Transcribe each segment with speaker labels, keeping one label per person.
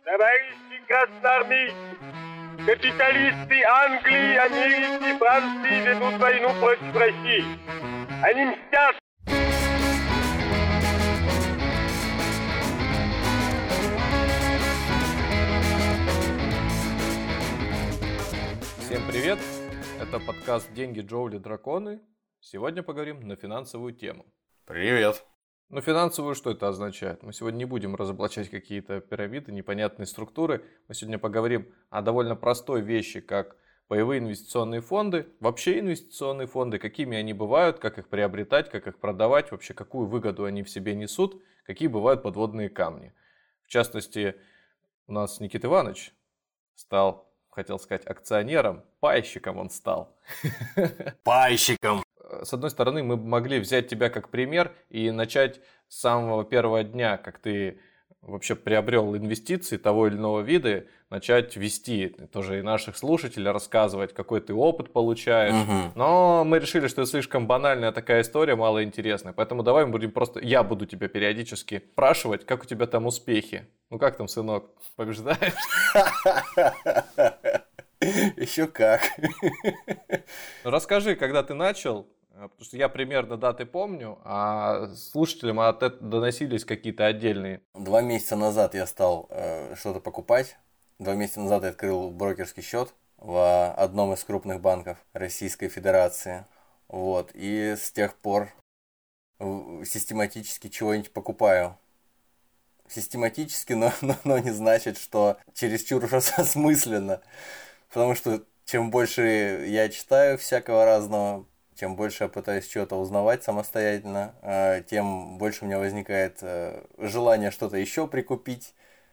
Speaker 1: Товарищи красноармейцы, капиталисты Англии, Америки, Франции ведут войну против России. Они мстят.
Speaker 2: Всем привет! Это подкаст «Деньги, Джоули, драконы». Сегодня поговорим на финансовую тему.
Speaker 3: Привет!
Speaker 2: Ну, финансовую что это означает? Мы сегодня не будем разоблачать какие-то пирамиды, непонятные структуры. Мы сегодня поговорим о довольно простой вещи, как паевые инвестиционные фонды. Вообще инвестиционные фонды, какими они бывают, как их приобретать, как их продавать, вообще какую выгоду они в себе несут, какие бывают подводные камни. В частности, у нас Никита Иванович стал, хотел сказать, акционером, пайщиком он стал.
Speaker 3: Пайщиком!
Speaker 2: С одной стороны, мы могли взять тебя как пример и начать с самого первого дня, как ты вообще приобрел инвестиции того или иного вида, начать вести тоже и наших слушателей, рассказывать, какой ты опыт получаешь.
Speaker 3: Угу.
Speaker 2: Но мы решили, что это слишком банальная такая история, малоинтересная. Поэтому давай мы будем просто... Я буду тебя периодически спрашивать, как у тебя там успехи. Ну как там, сынок, побеждаешь?
Speaker 3: Еще как.
Speaker 2: Расскажи, когда ты начал, потому что я примерно даты помню, а слушателям от этого доносились какие-то отдельные.
Speaker 3: 2 месяца назад я стал что-то покупать. 2 месяца назад я открыл брокерский счет в одном из крупных банков Российской Федерации. Вот. И с тех пор систематически чего-нибудь покупаю. Систематически, но не значит, что чересчур уж осмысленно. Потому что чем больше я читаю всякого разного, чем больше я пытаюсь что-то узнавать самостоятельно, тем больше у меня возникает желание что-то еще прикупить.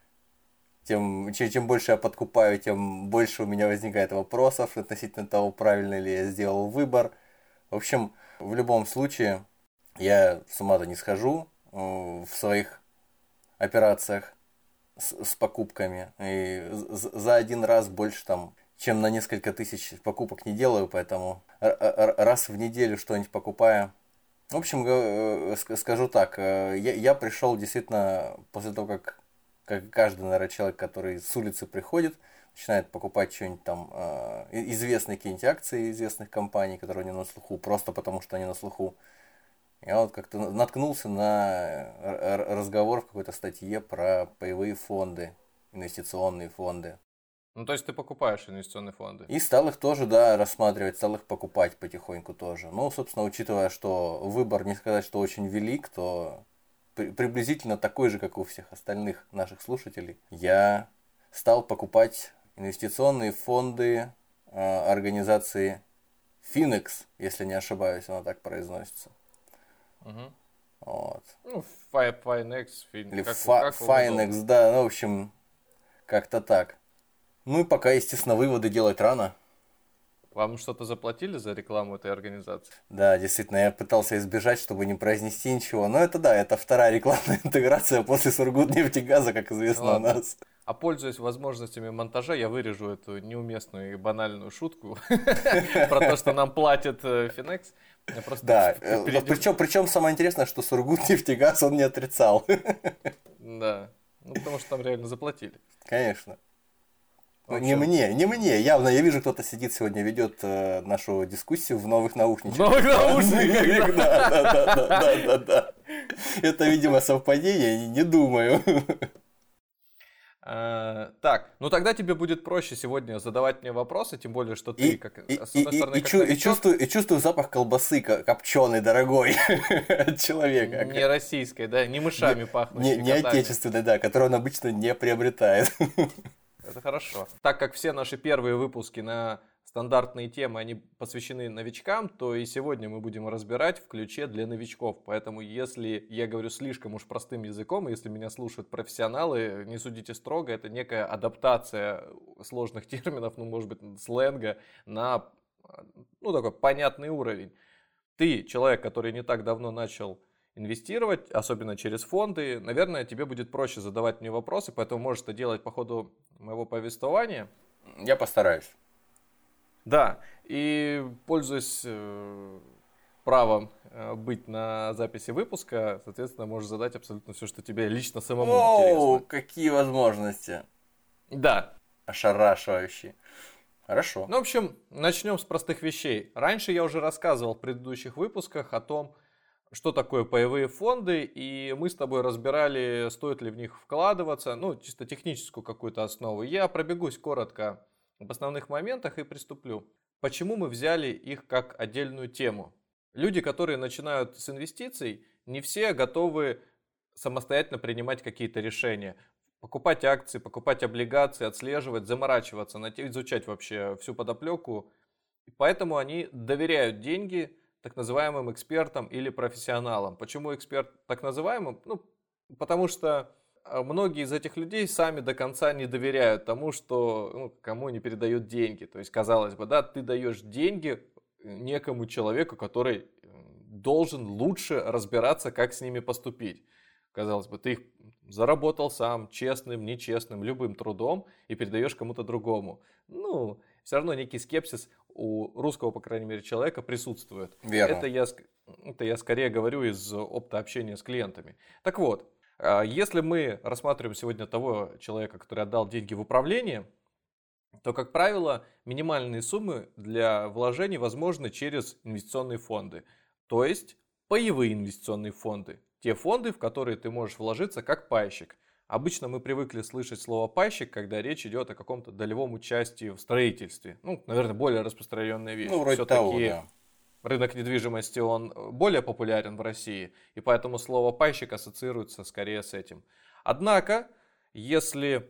Speaker 3: Чем больше я подкупаю, тем больше у меня возникает вопросов относительно того, правильно ли я сделал выбор. В общем, в любом случае, я с ума-то не схожу в своих операциях с покупками. И за один раз больше чем на несколько тысяч покупок не делаю, поэтому раз в неделю что-нибудь покупаю. В общем, скажу так, я пришел действительно после того, как каждый, наверное, человек, который с улицы приходит, начинает покупать что-нибудь там, известные какие-нибудь акции известных компаний, которые не на слуху, просто потому что они на слуху. Я вот как-то наткнулся на разговор в какой-то статье про паевые фонды, инвестиционные фонды.
Speaker 2: Ну, то есть ты покупаешь инвестиционные фонды?
Speaker 3: И стал их тоже, да, рассматривать, стал их покупать потихоньку тоже. Ну, собственно, учитывая, что выбор, не сказать, что очень велик, то приблизительно такой же, как у всех остальных наших слушателей, я стал покупать инвестиционные фонды организации Finex, если не ошибаюсь, она так произносится.
Speaker 2: Угу.
Speaker 3: Вот.
Speaker 2: Ну, Finex,
Speaker 3: или Finex, да, ну, в общем, как-то так. Ну и пока, естественно, выводы делать рано.
Speaker 2: Вам что-то заплатили за рекламу этой организации?
Speaker 3: Да, действительно, я пытался избежать, чтобы не произнести ничего. Но это да, это вторая рекламная интеграция после Сургутнефтегаза, как известно. Ладно. У нас.
Speaker 2: А пользуясь возможностями монтажа, я вырежу эту неуместную и банальную шутку про то, что нам платит Finex.
Speaker 3: Да, причем самое интересное, что Сургутнефтегаз он не отрицал.
Speaker 2: Да, ну потому что там реально заплатили.
Speaker 3: Конечно. Не мне, явно я вижу, кто-то сидит сегодня, ведет нашу дискуссию в новых наушниках.
Speaker 2: В новых наушниках?
Speaker 3: Да. Это, видимо, совпадение, не думаю.
Speaker 2: Так, ну тогда тебе будет проще сегодня задавать мне вопросы, тем более, что ты, с одной стороны,
Speaker 3: и чувствую запах колбасы копченой, дорогой от человека.
Speaker 2: Не российской, да, не мышами пахнущей.
Speaker 3: Не отечественной, да, которую он обычно не приобретает.
Speaker 2: Это хорошо. Так как все наши первые выпуски на стандартные темы, они посвящены новичкам, то и сегодня мы будем разбирать в ключе для новичков. Поэтому если я говорю слишком уж простым языком, если меня слушают профессионалы, не судите строго, это некая адаптация сложных терминов, ну, может быть, сленга на, ну, такой понятный уровень. Ты человек, который не так давно начал инвестировать, особенно через фонды, наверное, тебе будет проще задавать мне вопросы, поэтому можешь это делать по ходу моего повествования.
Speaker 3: Я постараюсь.
Speaker 2: Да, и пользуясь правом быть на записи выпуска, соответственно, можешь задать абсолютно все, что тебе лично самому интересно.
Speaker 3: Какие возможности!
Speaker 2: Да.
Speaker 3: Ошарашивающий. Хорошо.
Speaker 2: Ну, в общем, начнем с простых вещей. Раньше я уже рассказывал в предыдущих выпусках о том, что такое паевые фонды, и мы с тобой разбирали, стоит ли в них вкладываться, ну, чисто техническую какую-то основу. Я пробегусь коротко об основных моментах и приступлю. Почему мы взяли их как отдельную тему? Люди, которые начинают с инвестиций, не все готовы самостоятельно принимать какие-то решения. Покупать акции, покупать облигации, отслеживать, заморачиваться, изучать вообще всю подоплеку. И поэтому они доверяют деньги так называемым экспертам или профессионалам. Почему эксперт так называемым? Ну, потому что многие из этих людей сами до конца не доверяют тому, что кому они передают деньги. То есть, казалось бы, да, ты даешь деньги некому человеку, который должен лучше разбираться, как с ними поступить. Казалось бы, ты их заработал сам, честным, нечестным, любым трудом и передаешь кому-то другому. Ну, все равно некий скепсис у русского, по крайней мере, человека присутствует.
Speaker 3: Верно.
Speaker 2: Это я скорее говорю из опыта общения с клиентами. Так вот, если мы рассматриваем сегодня того человека, который отдал деньги в управление, то, как правило, минимальные суммы для вложений возможны через инвестиционные фонды. То есть паевые инвестиционные фонды. Те фонды, в которые ты можешь вложиться как пайщик. Обычно мы привыкли слышать слово пайщик, когда речь идет о каком-то долевом участии в строительстве. Ну, наверное, более распространенная вещь.
Speaker 3: Ну, вроде того, да.
Speaker 2: Рынок недвижимости, он более популярен в России, и поэтому слово пайщик ассоциируется скорее с этим. Однако, если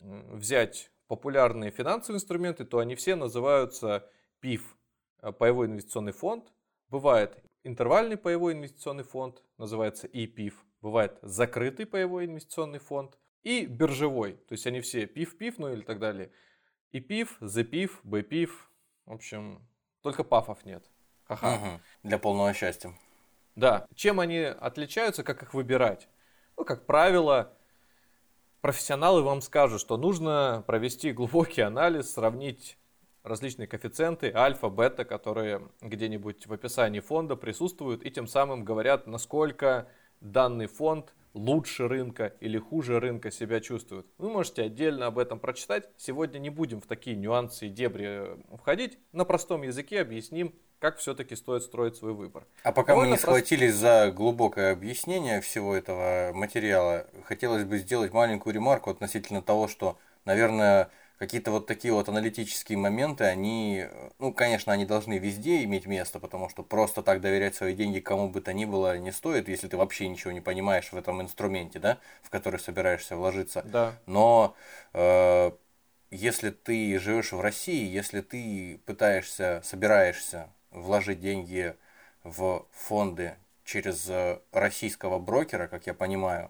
Speaker 2: взять популярные финансовые инструменты, то они все называются ПИФ, паевой инвестиционный фонд. Бывает интервальный паевой инвестиционный фонд, называется ИПИФ. Бывает закрытый паевой инвестиционный фонд и биржевой. То есть они все ПИФ, ну или так далее. ИПИФ, ЗПИФ, БПИФ. В общем, только ПАФов нет. Ха-ха.
Speaker 3: Угу. Для полного счастья.
Speaker 2: Да. Чем они отличаются, как их выбирать? Ну, как правило, профессионалы вам скажут, что нужно провести глубокий анализ, сравнить различные коэффициенты, альфа, бета, которые где-нибудь в описании фонда присутствуют, и тем самым говорят, насколько данный фонд лучше рынка или хуже рынка себя чувствует. Вы можете отдельно об этом прочитать. Сегодня не будем в такие нюансы и дебри входить. На простом языке объясним, как все-таки стоит строить свой выбор.
Speaker 3: А пока мы не схватились за глубокое объяснение всего этого материала, хотелось бы сделать маленькую ремарку относительно того, что, наверное, какие-то вот такие вот аналитические моменты, они, ну, конечно, они должны везде иметь место, потому что просто так доверять свои деньги кому бы то ни было не стоит, если ты вообще ничего не понимаешь в этом инструменте, да, в который собираешься вложиться.
Speaker 2: Да.
Speaker 3: Но если ты живешь в России, если ты собираешься вложить деньги в фонды через российского брокера, как я понимаю,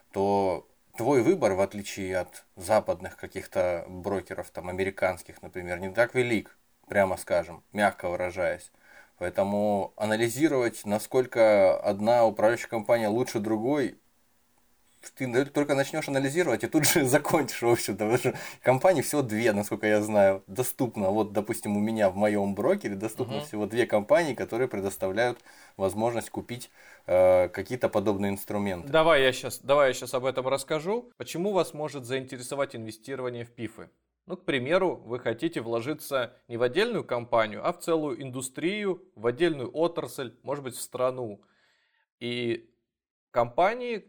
Speaker 3: то твой выбор, в отличие от западных каких-то брокеров, там, американских, например, не так велик, прямо скажем, мягко выражаясь. Поэтому анализировать, насколько одна управляющая компания лучше другой, ты только начнешь анализировать и тут же закончишь, в общем-то. Потому что компаний всего две, насколько я знаю, доступно. Вот, допустим, у меня в моем брокере доступно всего две компании, которые предоставляют возможность купить какие-то подобные инструменты.
Speaker 2: Давай я сейчас об этом расскажу. Почему вас может заинтересовать инвестирование в ПИФы? Ну, к примеру, вы хотите вложиться не в отдельную компанию, а в целую индустрию, в отдельную отрасль, может быть, в страну. И компании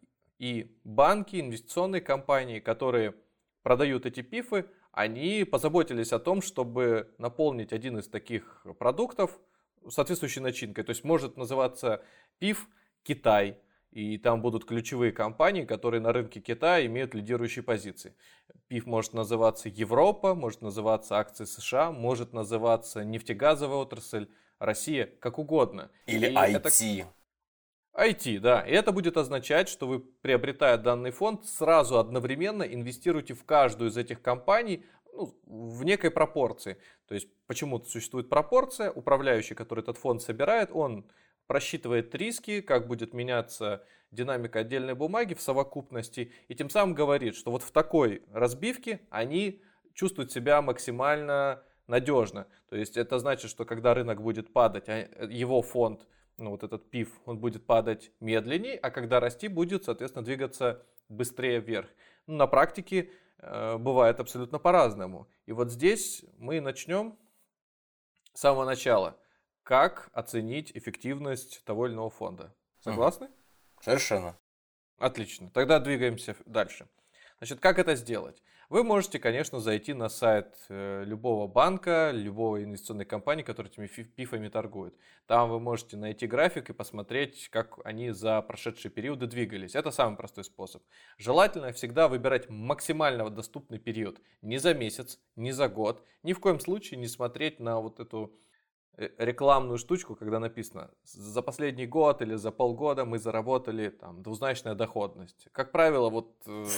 Speaker 2: и банки, инвестиционные компании, которые продают эти ПИФы, они позаботились о том, чтобы наполнить один из таких продуктов соответствующей начинкой. То есть может называться ПИФ Китай, и там будут ключевые компании, которые на рынке Китая имеют лидирующие позиции. ПИФ может называться Европа, может называться акции США, может называться нефтегазовая отрасль, Россия, как угодно.
Speaker 3: Или IT.
Speaker 2: IT, да. И это будет означать, что вы, приобретая данный фонд, сразу одновременно инвестируете в каждую из этих компаний в некой пропорции. То есть почему-то существует пропорция. Управляющий, который этот фонд собирает, он просчитывает риски, как будет меняться динамика отдельной бумаги в совокупности, и тем самым говорит, что вот в такой разбивке они чувствуют себя максимально надежно. То есть это значит, что когда рынок будет падать, его фонд, вот этот ПИФ, он будет падать медленнее, а когда расти, будет, соответственно, двигаться быстрее вверх. На практике бывает абсолютно по-разному. И вот здесь мы начнем с самого начала. Как оценить эффективность того или иного фонда? Согласны?
Speaker 3: Совершенно.
Speaker 2: Отлично. Тогда двигаемся дальше. Значит, как это сделать? Вы можете, конечно, зайти на сайт любого банка, любой инвестиционной компании, которая этими пифами торгует. Там вы можете найти график и посмотреть, как они за прошедшие периоды двигались. Это самый простой способ. Желательно всегда выбирать максимально доступный период. Не за месяц, не за год. Ни в коем случае не смотреть на вот эту рекламную штучку, когда написано за последний год или за полгода мы заработали там двузначная доходность. Как правило, вот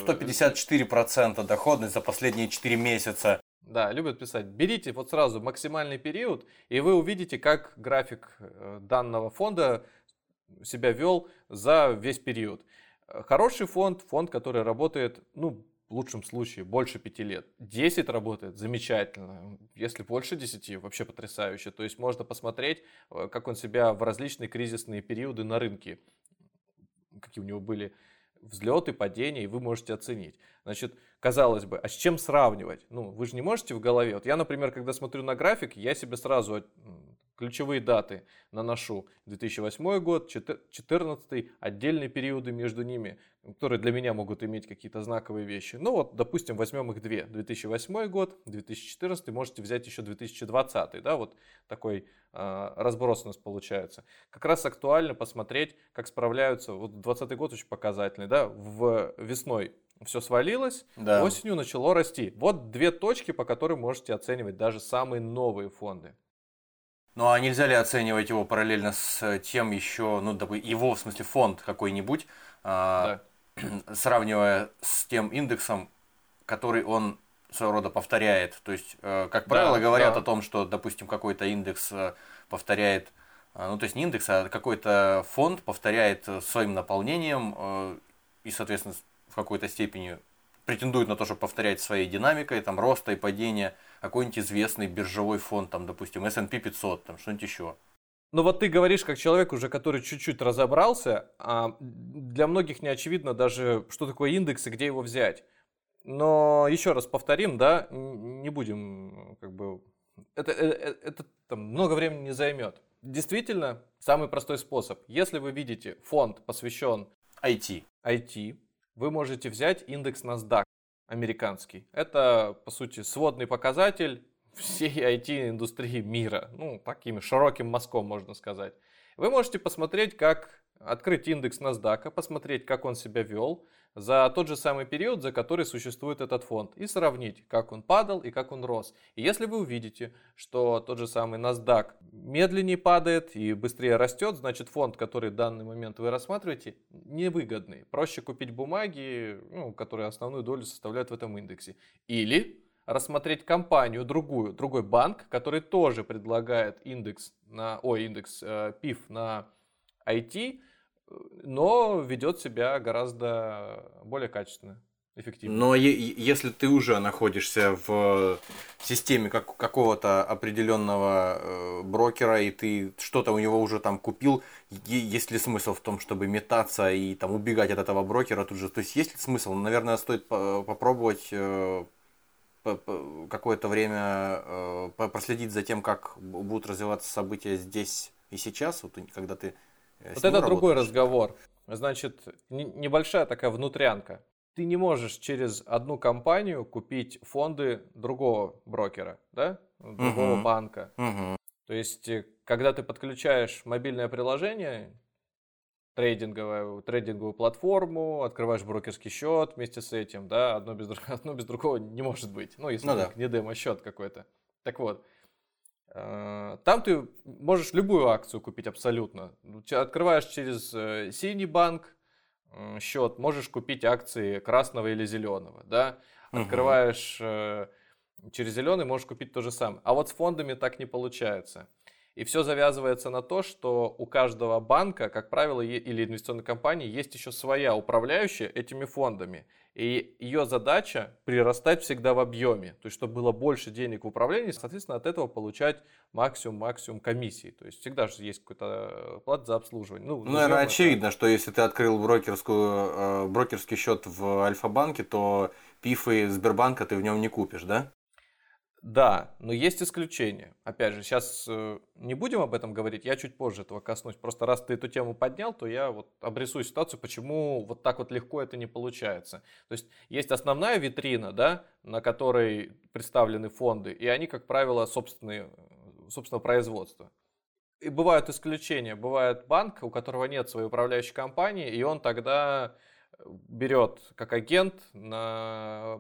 Speaker 3: 154% доходность за последние 4 месяца.
Speaker 2: Да, любят писать. Берите вот сразу максимальный период, и вы увидите, как график данного фонда себя вел за весь период. Хороший фонд, который работает, в лучшем случае, больше 5 лет. 10 работает замечательно. Если больше 10, вообще потрясающе. То есть можно посмотреть, как он себя в различные кризисные периоды на рынке, какие у него были взлеты, падения, и вы можете оценить. Значит, казалось бы, а с чем сравнивать? Вы же не можете в голове. Вот я, например, когда смотрю на график, я себе сразу ключевые даты наношу. 2008 год, 2014, отдельные периоды между ними, которые для меня могут иметь какие-то знаковые вещи. Допустим, возьмем их две. 2008 год, 2014, можете взять еще 2020. Да, вот такой разброс у нас получается. Как раз актуально посмотреть, как справляются. Вот 2020 год очень показательный. Да, весной все свалилось, да. Осенью начало расти. Вот две точки, по которым можете оценивать даже самые новые фонды.
Speaker 3: Ну а нельзя ли оценивать его параллельно с тем еще, его, в смысле, фонд какой-нибудь,
Speaker 2: да.
Speaker 3: Сравнивая с тем индексом, который он своего рода повторяет? То есть, как правило, говорят о том, что, допустим, какой-то индекс повторяет, то есть не индекс, а какой-то фонд повторяет своим наполнением и, соответственно, в какой-то степени претендует на то, чтобы повторять своей динамикой, там, роста и падения, какой-нибудь известный биржевой фонд, там, допустим, S&P 500, там, что-нибудь еще.
Speaker 2: Вот ты говоришь как человек уже, который чуть-чуть разобрался, а для многих не очевидно даже, что такое индекс и где его взять. Но еще раз повторим, да, не будем, это много времени не займет. Действительно, самый простой способ. Если вы видите фонд, посвящен IT, вы можете взять индекс NASDAQ американский. Это, по сути, сводный показатель всей IT-индустрии мира. Таким широким мазком, можно сказать. Вы можете посмотреть, открыть индекс NASDAQ, посмотреть, как он себя вел за тот же самый период, за который существует этот фонд, и сравнить, как он падал и как он рос. И если вы увидите, что тот же самый NASDAQ медленнее падает и быстрее растет, значит фонд, который в данный момент вы рассматриваете, невыгодный. Проще купить бумаги, которые основную долю составляют в этом индексе. Или рассмотреть компанию, другой банк, который тоже предлагает индекс PIF на IT, но ведет себя гораздо более качественно, эффективно.
Speaker 3: Но если ты уже находишься в системе какого-то определенного брокера, и ты что-то у него уже там купил, есть ли смысл в том, чтобы метаться и там убегать от этого брокера тут же? То есть есть ли смысл? Наверное, стоит попробовать какое-то время проследить за тем, как будут развиваться события здесь и сейчас, когда ты
Speaker 2: вот это другой разговор. Значит, небольшая такая внутрянка. Ты не можешь через одну компанию купить фонды другого брокера, да? Другого банка. То есть, когда ты подключаешь мобильное приложение, трейдинговую платформу, открываешь брокерский счет вместе с этим, да, одно без другого не может быть. Если не демо-счет какой-то. Так вот, там ты можешь любую акцию купить абсолютно. Открываешь через синий банк счет, можешь купить акции красного или зеленого, да. Открываешь через зеленый, можешь купить то же самое. А вот с фондами так не получается. И все завязывается на то, что у каждого банка, как правило, или инвестиционной компании есть еще своя управляющая этими фондами. И ее задача прирастать всегда в объеме. То есть, чтобы было больше денег в управлении, соответственно, от этого получать максимум комиссий. То есть, всегда же есть какой-то плата за обслуживание.
Speaker 3: Наверное, очевидно, что если ты открыл брокерский счет в Альфа-банке, то пифы Сбербанка ты в нем не купишь, да?
Speaker 2: Да, но есть исключения. Опять же, сейчас не будем об этом говорить, я чуть позже этого коснусь. Просто раз ты эту тему поднял, то я вот обрисую ситуацию, почему вот так вот легко это не получается. То есть основная витрина, да, на которой представлены фонды, и они, как правило, собственного производства. И бывают исключения. Бывает банк, у которого нет своей управляющей компании, и он тогда берет как агент на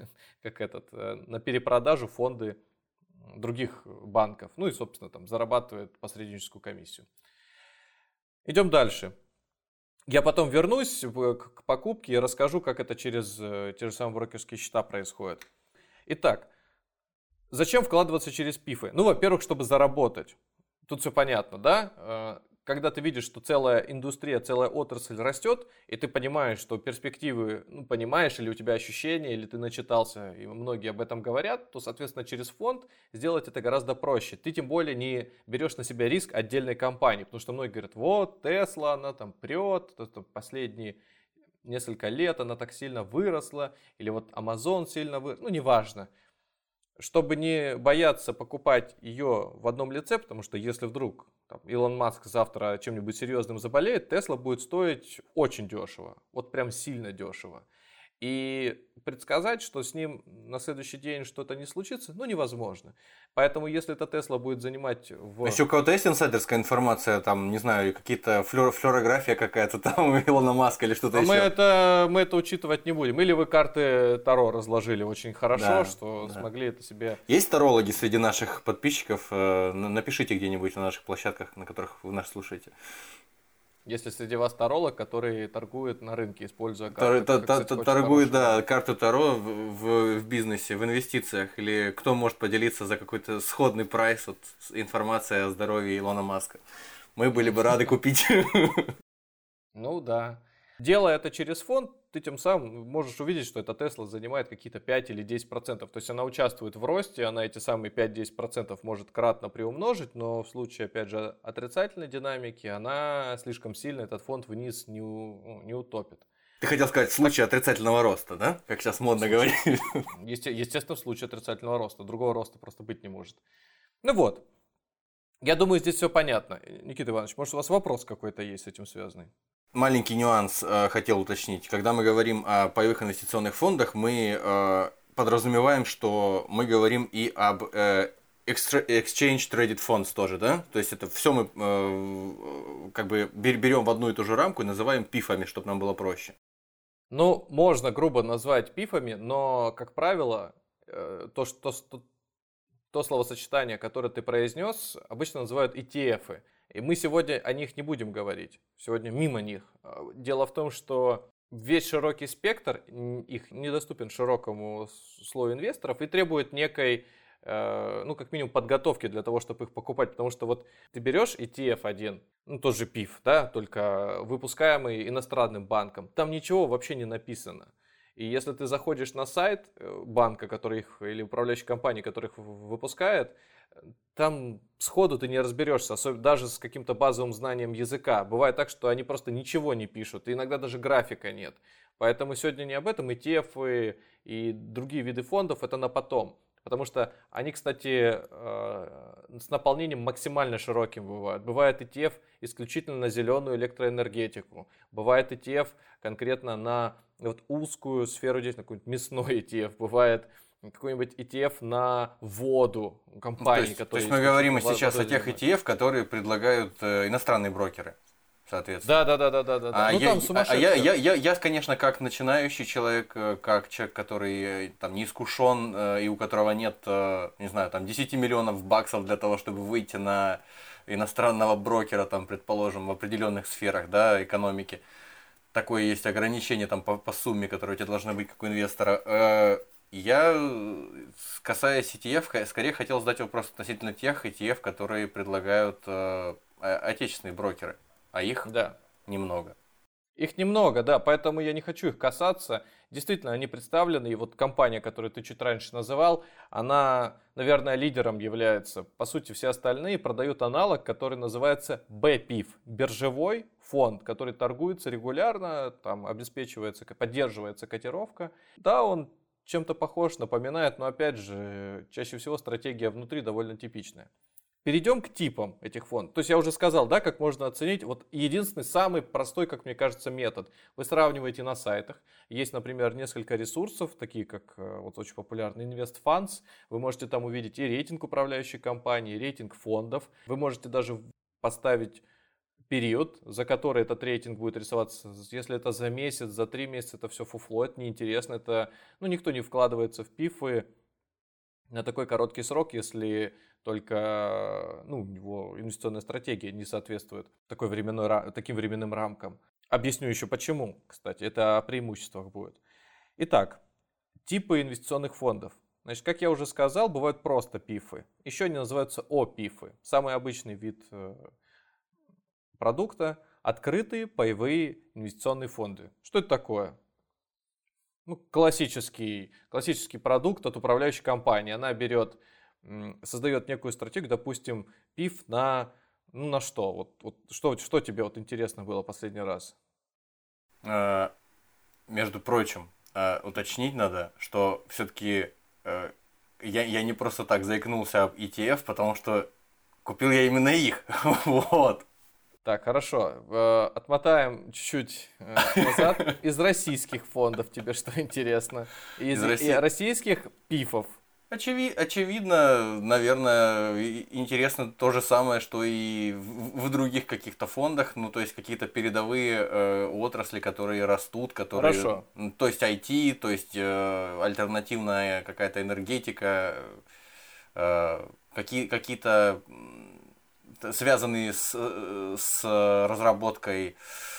Speaker 2: перепродажу фонды других банков. Ну и, собственно, там зарабатывает посредническую комиссию. Идем дальше. Я потом вернусь к покупке и расскажу, как это через те же самые брокерские счета происходит. Итак, зачем вкладываться через пифы? Ну, во-первых, чтобы заработать. Тут все понятно, да? Когда ты видишь, что целая индустрия, целая отрасль растет, и ты понимаешь, что перспективы, понимаешь, или у тебя ощущения, или ты начитался, и многие об этом говорят, то, соответственно, через фонд сделать это гораздо проще. Ты тем более не берешь на себя риск отдельной компании, потому что многие говорят, вот, Tesla, она там прет, последние несколько лет она так сильно выросла, или вот Amazon сильно вырос, неважно. Чтобы не бояться покупать ее в одном лице, потому что если вдруг Илон Маск завтра чем-нибудь серьезным заболеет, Тесла будет стоить очень дешево, вот прям сильно дешево. И предсказать, что с ним на следующий день что-то не случится, невозможно. Поэтому если эта Тесла будет занимать
Speaker 3: Еще у кого-то есть инсайдерская информация, там, не знаю, какие-то флюорография какая-то там у Илона Маска или что-то еще?
Speaker 2: Мы это учитывать не будем. Или вы карты Таро разложили очень хорошо, что смогли это себе...
Speaker 3: Есть тарологи среди наших подписчиков? Напишите где-нибудь на наших площадках, на которых вы нас слушаете.
Speaker 2: Если среди вас таролог, который торгует на рынке, используя карты.
Speaker 3: Торгует, карту Таро в бизнесе, в инвестициях. Или кто может поделиться за какой-то сходный прайс, вот информация о здоровье Илона Маска. Мы были бы рады купить.
Speaker 2: Ну да. Делая это через фонд, ты тем самым можешь увидеть, что эта Тесла занимает какие-то 5 или 10%. То есть она участвует в росте, она эти самые 5-10% может кратно приумножить, но в случае, опять же, отрицательной динамики, она слишком сильно этот фонд вниз не утопит.
Speaker 3: Ты хотел сказать в случае отрицательного роста, да? Как сейчас модно говорить.
Speaker 2: Естественно, в случае отрицательного роста. Другого роста просто быть не может. Ну вот. Я думаю, здесь все понятно. Никита Иванович, может, у вас вопрос какой-то есть с этим связанный?
Speaker 3: Маленький нюанс хотел уточнить. Когда мы говорим о паевых инвестиционных фондах, мы подразумеваем, что мы говорим и об Exchange Traded Funds тоже, да? То есть это все мы берем в одну и ту же рамку и называем пифами, чтобы нам было проще.
Speaker 2: Можно грубо назвать пифами, но, как правило, то словосочетание, которое ты произнес, обычно называют ETF-ы. И мы сегодня о них не будем говорить, сегодня мимо них. Дело в том, что весь широкий спектр их недоступен широкому слою инвесторов и требует некой, как минимум, подготовки для того, чтобы их покупать. Потому что вот ты берешь ETF один, тот же PIF, да, только выпускаемый иностранным банком, там ничего вообще не написано. И если ты заходишь на сайт банка, который их, или управляющей компании, которая их выпускает, там сходу ты не разберешься, особенно даже с каким-то базовым знанием языка. Бывает так, что они просто ничего не пишут, и иногда даже графика нет. Поэтому сегодня не об этом, ETF и другие виды фондов это на потом. Потому что они, кстати, с наполнением максимально широким бывают. Бывает ETF исключительно на зеленую электроэнергетику. Бывает ETF конкретно на узкую сферу деятельности, какой-нибудь мясной ETF. Бывает какой-нибудь ETF на воду компании.
Speaker 3: То есть мы говорим сейчас о тех ETF, которые предлагают иностранные брокеры. Соответственно.
Speaker 2: Да.
Speaker 3: Там сумасшедшие. Я, конечно, как начинающий человек, как человек, который там не искушен и у которого нет, не знаю, там 10 миллионов баксов для того, чтобы выйти на иностранного брокера, там, предположим, в определенных сферах, да, экономики. Такое есть ограничение там по сумме, которая у тебя должна быть как у инвестора. Я, касаясь ETF, скорее хотел задать вопрос относительно тех ETF, которые предлагают отечественные брокеры. А их немного.
Speaker 2: Их немного, да, поэтому я не хочу их касаться. Действительно, они представлены, и вот компания, которую ты чуть раньше называл, она, наверное, лидером является. По сути, все остальные продают аналог, который называется BPIF, биржевой фонд, который торгуется регулярно, там обеспечивается, поддерживается котировка. Да, он чем-то похож, напоминает, но опять же, чаще всего стратегия внутри довольно типичная. Перейдем к типам этих фондов. То есть я уже сказал, да, как можно оценить. Вот единственный, самый простой, как мне кажется, метод. Вы сравниваете на сайтах. Есть, например, несколько ресурсов, такие как вот очень популярный InvestFunds. Вы можете там увидеть и рейтинг управляющей компании, и рейтинг фондов. Вы можете даже поставить период, за который этот рейтинг будет рисоваться. Если это за месяц, за 3 месяца, это все фуфло, это неинтересно. Это, никто не вкладывается в пифы на такой короткий срок, если только его инвестиционная стратегия не соответствует таким временным рамкам. Объясню еще почему, кстати, это о преимуществах будет. Итак, типы инвестиционных фондов. Значит, как я уже сказал, бывают просто пифы. Еще они называются ОПИФы. Самый обычный вид продукта – открытые паевые инвестиционные фонды. Что это такое? Классический продукт от управляющей компании. Она создает некую стратегию, допустим, пиф на что? Что тебе интересно было последний раз?
Speaker 3: Между прочим, уточнить надо, что все-таки я не просто так заикнулся об ETF, потому что купил я именно их. Вот.
Speaker 2: Так, хорошо. Отмотаем чуть-чуть назад. Из российских фондов тебе что интересно? Из российских пифов?
Speaker 3: Очевидно, наверное, интересно то же самое, что и в других каких-то фондах, то есть какие-то передовые отрасли, которые растут, которые...
Speaker 2: Хорошо.
Speaker 3: То есть IT, то есть альтернативная какая-то энергетика, какие-то связанные с разработкой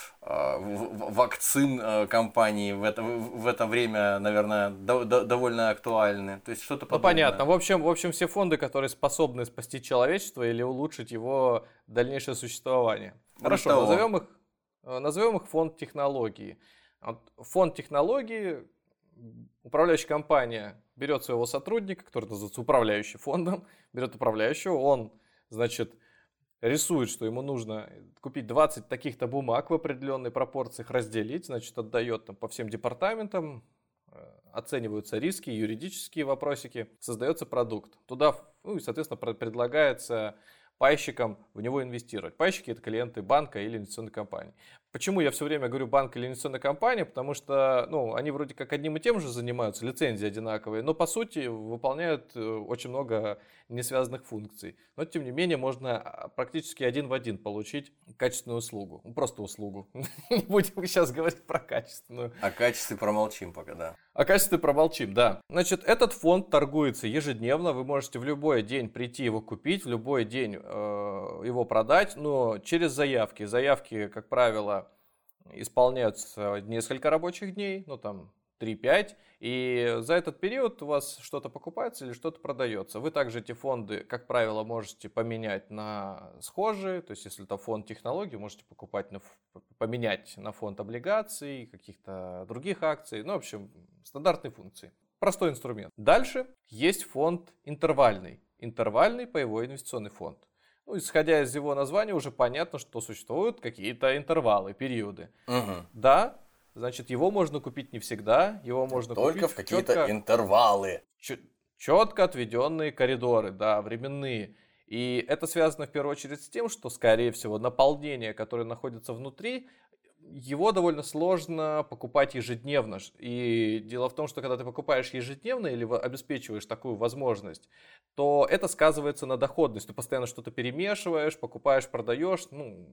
Speaker 3: вакцин компаний в это время, наверное, довольно актуальны. То есть что-то подобное.
Speaker 2: Понятно. В общем, все фонды, которые способны спасти человечество или улучшить его дальнейшее существование. Хорошо, назовем их фонд технологии. Фонд технологии, управляющая компания берет своего сотрудника, который называется управляющий фондом, берет управляющего, он, значит, рисует, что ему нужно купить 20 таких-то бумаг в определенной пропорции, их разделить, значит, отдает по всем департаментам, оцениваются риски, юридические вопросики, создается продукт. Туда, и, соответственно, предлагается пайщикам в него инвестировать. Пайщики – это клиенты банка или инвестиционной компании. Почему я все время говорю банк или инвестиционная компания? Потому что они вроде как одним и тем же занимаются, лицензии одинаковые, но по сути выполняют очень много несвязанных функций. Но тем не менее можно практически один в один получить качественную услугу. Просто услугу. Не будем сейчас говорить про качественную.
Speaker 3: О качестве промолчим пока, да.
Speaker 2: О качестве промолчим, да. Значит, этот фонд торгуется ежедневно. Вы можете в любой день прийти его купить, в любой день его продать, но через заявки. Заявки, как правило, исполняются несколько рабочих дней, 3-5, и за этот период у вас что-то покупается или что-то продается. Вы также эти фонды, как правило, можете поменять на схожие, то есть если это фонд технологий, можете поменять на фонд облигаций, каких-то других акций, в общем, стандартные функции. Простой инструмент. Дальше есть фонд интервальный паевой инвестиционный фонд. Исходя из его названия, уже понятно, что существуют какие-то интервалы, периоды.
Speaker 3: Угу.
Speaker 2: Да, значит, его можно купить не всегда, его можно
Speaker 3: только
Speaker 2: купить
Speaker 3: в какие-то интервалы.
Speaker 2: Четко отведенные коридоры, да, временные. И это связано в первую очередь с тем, что, скорее всего, наполнение, которое находится внутри, его довольно сложно покупать ежедневно. И дело в том, что когда ты покупаешь ежедневно или обеспечиваешь такую возможность, то это сказывается на доходности. Ты постоянно что-то перемешиваешь, покупаешь, продаешь.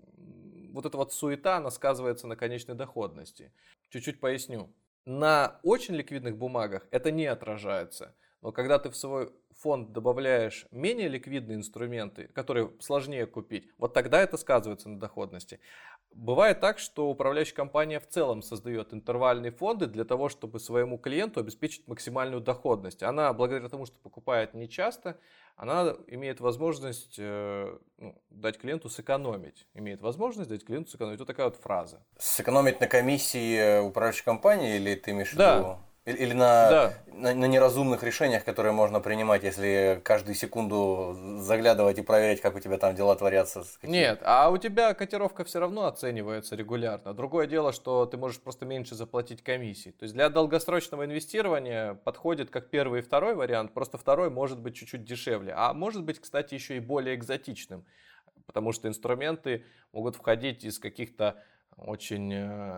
Speaker 2: Вот эта суета, она сказывается на конечной доходности. Чуть-чуть поясню. На очень ликвидных бумагах это не отражается. Но когда ты в свой фонд добавляешь менее ликвидные инструменты, которые сложнее купить, вот тогда это сказывается на доходности. Бывает так, что управляющая компания в целом создает интервальные фонды для того, чтобы своему клиенту обеспечить максимальную доходность. Она, благодаря тому, что покупает нечасто, она имеет возможность дать клиенту сэкономить. Вот такая вот фраза.
Speaker 3: Сэкономить на комиссии управляющей компании или ты имеешь в виду?
Speaker 2: Да.
Speaker 3: Или
Speaker 2: Да.
Speaker 3: на неразумных решениях, которые можно принимать, если каждую секунду заглядывать и проверять, как у тебя там дела творятся.
Speaker 2: Нет, а у тебя котировка все равно оценивается регулярно. Другое дело, что ты можешь просто меньше заплатить комиссии. То есть для долгосрочного инвестирования подходит как первый и второй вариант, просто второй может быть чуть-чуть дешевле. А может быть, кстати, еще и более экзотичным, потому что инструменты могут входить из каких-то очень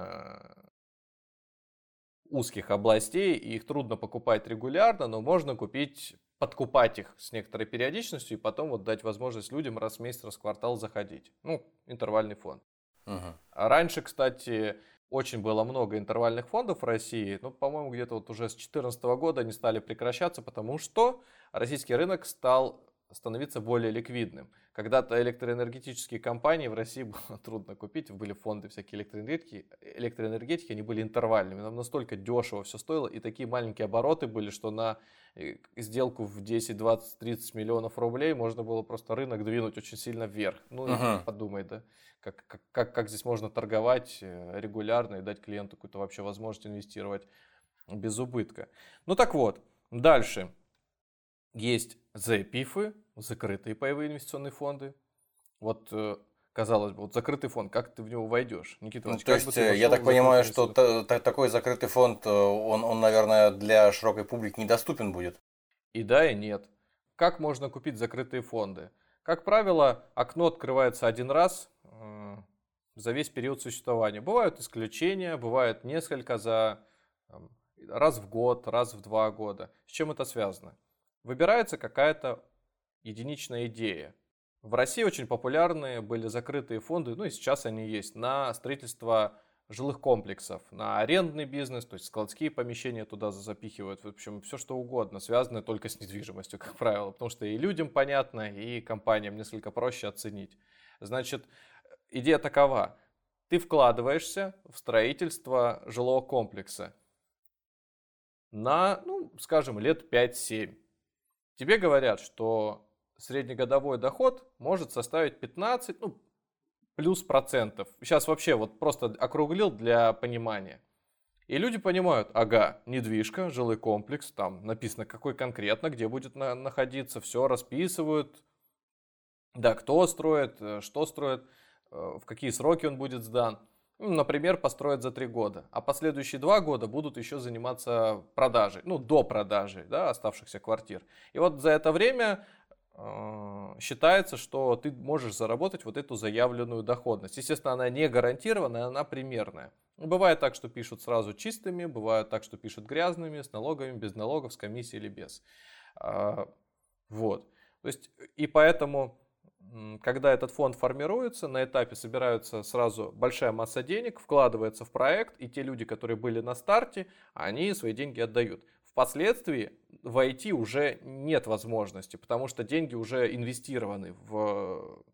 Speaker 2: узких областей, и их трудно покупать регулярно, но можно купить, подкупать их с некоторой периодичностью и потом вот дать возможность людям раз в месяц, раз в квартал заходить. Ну, интервальный фонд.
Speaker 3: Угу.
Speaker 2: А раньше, кстати, очень было много интервальных фондов в России, но, по-моему, где-то вот уже с 2014 года они стали прекращаться, потому что российский рынок стал становиться более ликвидным. Когда-то электроэнергетические компании в России было трудно купить, были фонды всякие электроэнергетики, они были интервальными, нам настолько дешево все стоило, и такие маленькие обороты были, что на сделку в 10, 20, 30 миллионов рублей можно было просто рынок двинуть очень сильно вверх. Ну, подумай, да, как здесь можно торговать регулярно и дать клиенту какую-то вообще возможность инвестировать без убытка. Ну так вот, дальше. Есть ЗЭПИФы, закрытые паевые инвестиционные фонды. Вот, казалось бы, вот закрытый фонд, как ты в него войдешь? Никита Иванович,
Speaker 3: то есть, я так понимаю, что такой закрытый фонд, он, наверное, для широкой публики недоступен будет?
Speaker 2: И да, и нет. Как можно купить закрытые фонды? Как правило, окно открывается один раз за весь период существования. Бывают исключения, бывает несколько раз в год, раз в 2 года. С чем это связано? Выбирается какая-то единичная идея. В России очень популярны были закрытые фонды, ну и сейчас они есть, на строительство жилых комплексов, на арендный бизнес, то есть складские помещения туда запихивают, в общем, все что угодно, связанное только с недвижимостью, как правило, потому что и людям понятно, и компаниям несколько проще оценить. Значит, идея такова: ты вкладываешься в строительство жилого комплекса на, ну, скажем, лет 5-7. Тебе говорят, что среднегодовой доход может составить 15, ну, плюс процентов. Сейчас вообще вот просто округлил для понимания. И люди понимают, ага, недвижка, жилой комплекс, там написано, какой конкретно, где будет находиться, все расписывают. Да, кто строит, что строит, в какие сроки он будет сдан. Например, построят за 3 года, а последующие 2 года будут еще заниматься продажей, ну, до продажи, да, оставшихся квартир. И вот за это время считается, что ты можешь заработать вот эту заявленную доходность. Естественно, она не гарантированная, она примерная. Бывает так, что пишут сразу чистыми, бывает так, что пишут грязными, с налогами, без налогов, с комиссией или без. Вот. То есть, и поэтому, когда этот фонд формируется, на этапе собирается сразу большая масса денег, вкладывается в проект, и те люди, которые были на старте, они свои деньги отдают. Впоследствии войти уже нет возможности, потому что деньги уже инвестированы в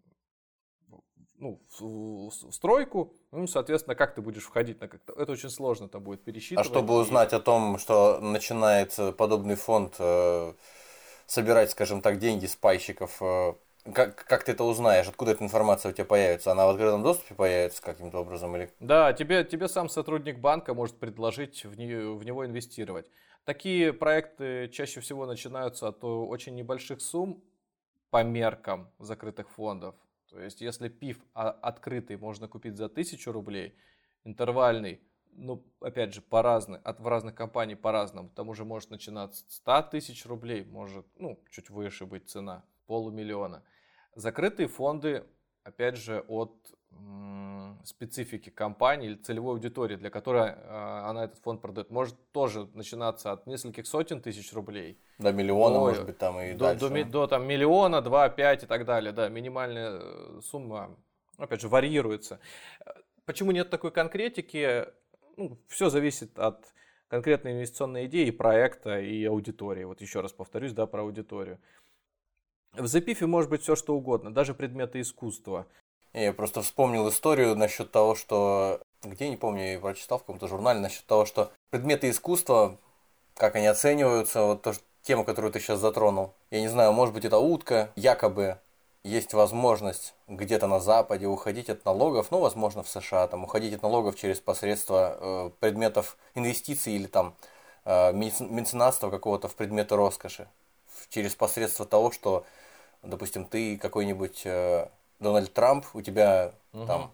Speaker 2: стройку. Ну, соответственно, как ты будешь входить на как-то? Это очень сложно там будет пересчитывать.
Speaker 3: А чтобы узнать о том, что начинает подобный фонд собирать, скажем так, деньги с пайщиков, как ты это узнаешь? Откуда эта информация у тебя появится? Она в открытом доступе появится каким-то образом? Или...
Speaker 2: Да, тебе сам сотрудник банка может предложить в него инвестировать. Такие проекты чаще всего начинаются от очень небольших сумм по меркам закрытых фондов. То есть, если ПИФ открытый можно купить за 1000 рублей, интервальный, ну, опять же, в разных компаниях по-разному. Там уже может начинаться с 100 тысяч рублей, может, ну, чуть выше быть цена, 500 000. Закрытые фонды, опять же, от специфики компании или целевой аудитории, для которой она этот фонд продает, может тоже начинаться от нескольких сотен тысяч рублей.
Speaker 3: До миллиона, может быть, там и дальше.
Speaker 2: До там, 1 миллиона, 2, 5 и так далее. Да, минимальная сумма, опять же, варьируется. Почему нет такой конкретики? Ну, все зависит от конкретной инвестиционной идеи, проекта и аудитории. Вот еще раз повторюсь, да, про аудиторию. В ЗЭПИФе может быть все что угодно, даже предметы искусства.
Speaker 3: Я просто вспомнил историю насчет того, что, где, не помню, я прочитал в каком-то журнале, насчет того, что предметы искусства, как они оцениваются, вот тему, которую ты сейчас затронул. Я не знаю, может быть, это утка, якобы есть возможность где-то на Западе уходить от налогов, ну, возможно, в США, там, уходить от налогов через посредство предметов инвестиций или там меценатства какого-то в предметы роскоши. Через посредство того, что, допустим, ты какой-нибудь Дональд Трамп, у тебя там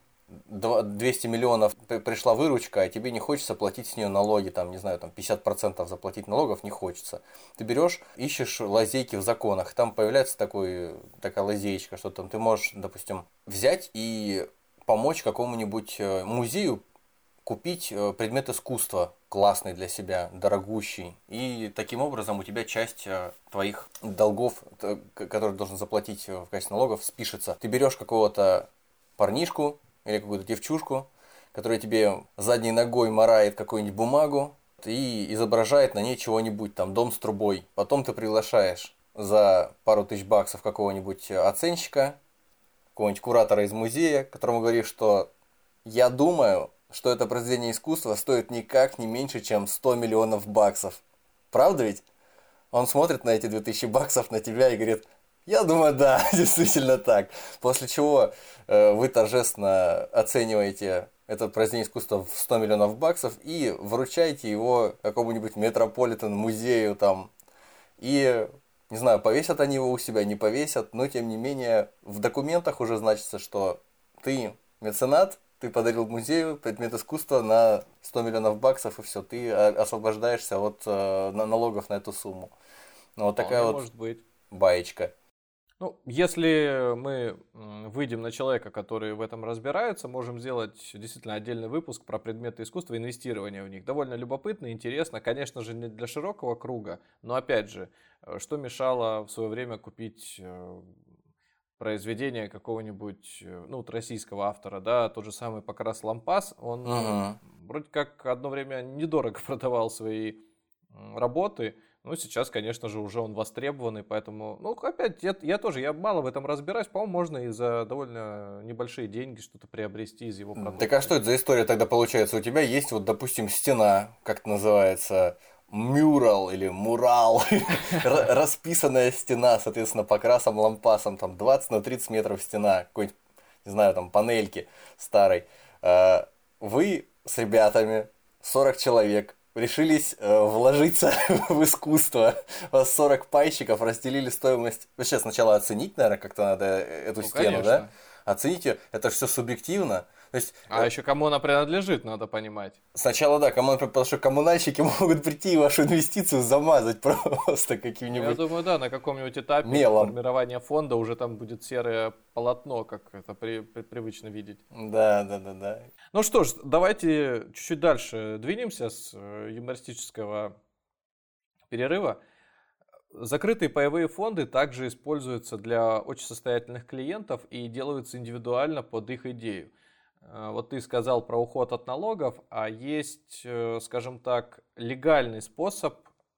Speaker 3: 200 миллионов пришла выручка, а тебе не хочется платить с нее налоги, там, не знаю, там 50% заплатить налогов не хочется. Ты берешь, ищешь лазейки в законах, там появляется такая лазеечка, что там ты можешь, допустим, взять и помочь какому-нибудь музею купить предмет искусства классный для себя, дорогущий, и таким образом у тебя часть твоих долгов, которые ты должен заплатить в качестве налогов, спишется. Ты берешь какого-то парнишку или какую-то девчушку, которая тебе задней ногой марает какую-нибудь бумагу и изображает на ней чего-нибудь, там, дом с трубой. Потом ты приглашаешь за пару тысяч баксов какого-нибудь оценщика, какого-нибудь куратора из музея, которому говоришь, что я думаю, что это произведение искусства стоит никак не меньше, чем 100 миллионов баксов. Правда ведь? Он смотрит на эти 2000 баксов на тебя и говорит, я думаю, да, действительно так. После чего вы торжественно оцениваете это произведение искусства в 100 миллионов баксов и вручаете его какому-нибудь метрополитен-музею там. И, не знаю, повесят они его у себя, не повесят, но тем не менее в документах уже значится, что ты меценат, ты подарил музею предмет искусства на 100 миллионов баксов, и все, ты освобождаешься от налогов на эту сумму. Ну, вот такая вот
Speaker 2: может быть.
Speaker 3: баечка.
Speaker 2: Ну, если мы выйдем на человека, который в этом разбирается, можем сделать действительно отдельный выпуск про предметы искусства и инвестирование в них. Довольно любопытно, интересно. Конечно же, не для широкого круга, но опять же, что мешало в свое время купить произведение какого-нибудь, российского автора, да, тот же самый Покрас Лампас, он вроде как одно время недорого продавал свои работы, сейчас, конечно же, уже он востребованный, поэтому, опять, я мало в этом разбираюсь, по-моему, можно и за довольно небольшие деньги что-то приобрести из его продукции.
Speaker 3: Так а что это за история тогда получается? У тебя есть, вот, допустим, стена, как это называется, мюрал или мурал, расписанная стена, соответственно, Покрасом Лампасом, там 20 на 30 метров стена, какой-нибудь, не знаю, там панельки старой. Вы с ребятами, 40 человек, решились вложиться в искусство. У вас 40 пайщиков, разделили стоимость. Вообще сначала оценить, наверное, как-то надо эту стену, конечно. Да? Оцените, это все субъективно. То есть,
Speaker 2: еще кому она принадлежит, надо понимать.
Speaker 3: Сначала, да, потому что коммунальщики могут прийти и вашу инвестицию замазать просто каким-нибудь.
Speaker 2: Я думаю, да, на каком-нибудь этапе
Speaker 3: мелом.
Speaker 2: Формирования фонда уже там будет серое полотно, как это привычно видеть.
Speaker 3: Да.
Speaker 2: Ну что ж, давайте чуть-чуть дальше двинемся с юмористического перерыва. Закрытые паевые фонды также используются для очень состоятельных клиентов и делаются индивидуально под их идею. Вот ты сказал про уход от налогов, а есть, скажем так, легальный способ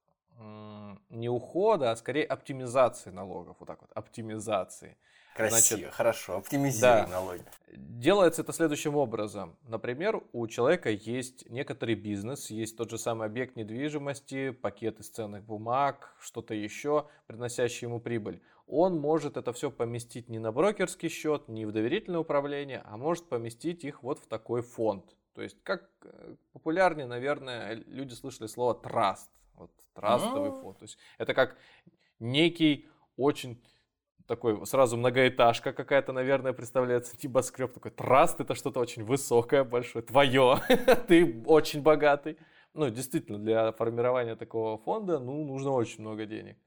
Speaker 2: не ухода, а скорее оптимизации налогов. Вот так вот, оптимизации.
Speaker 3: Красиво, хорошо, оптимизируем налоги.
Speaker 2: Делается это следующим образом. Например, у человека есть некоторый бизнес, есть тот же самый объект недвижимости, пакет из ценных бумаг, что-то еще, приносящее ему прибыль. Он может это все поместить не на брокерский счет, не в доверительное управление, а может поместить их вот в такой фонд. То есть, как популярнее, наверное, люди слышали слово траст. Вот трастовый фонд. То есть, это как некий очень такой сразу многоэтажка какая-то, наверное, представляется, небоскреб такой. Траст — это что-то очень высокое, большое, твое, ты очень богатый. Действительно, для формирования такого фонда, нужно очень много денег.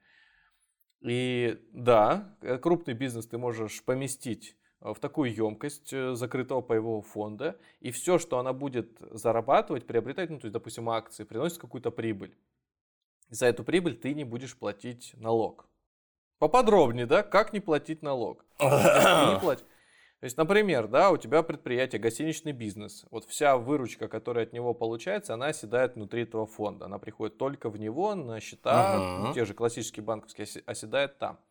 Speaker 2: И да, крупный бизнес ты можешь поместить в такую емкость закрытого паевого фонда, и все, что она будет зарабатывать, приобретать, то есть, допустим, акции, приносит какую-то прибыль. За эту прибыль ты не будешь платить налог. Поподробнее, да, как не платить налог. То есть, например, да, у тебя предприятие, гостиничный бизнес. Вот вся выручка, которая от него получается, она оседает внутри этого фонда. Она приходит только в него, на счета, те же классические банковские, оседает там.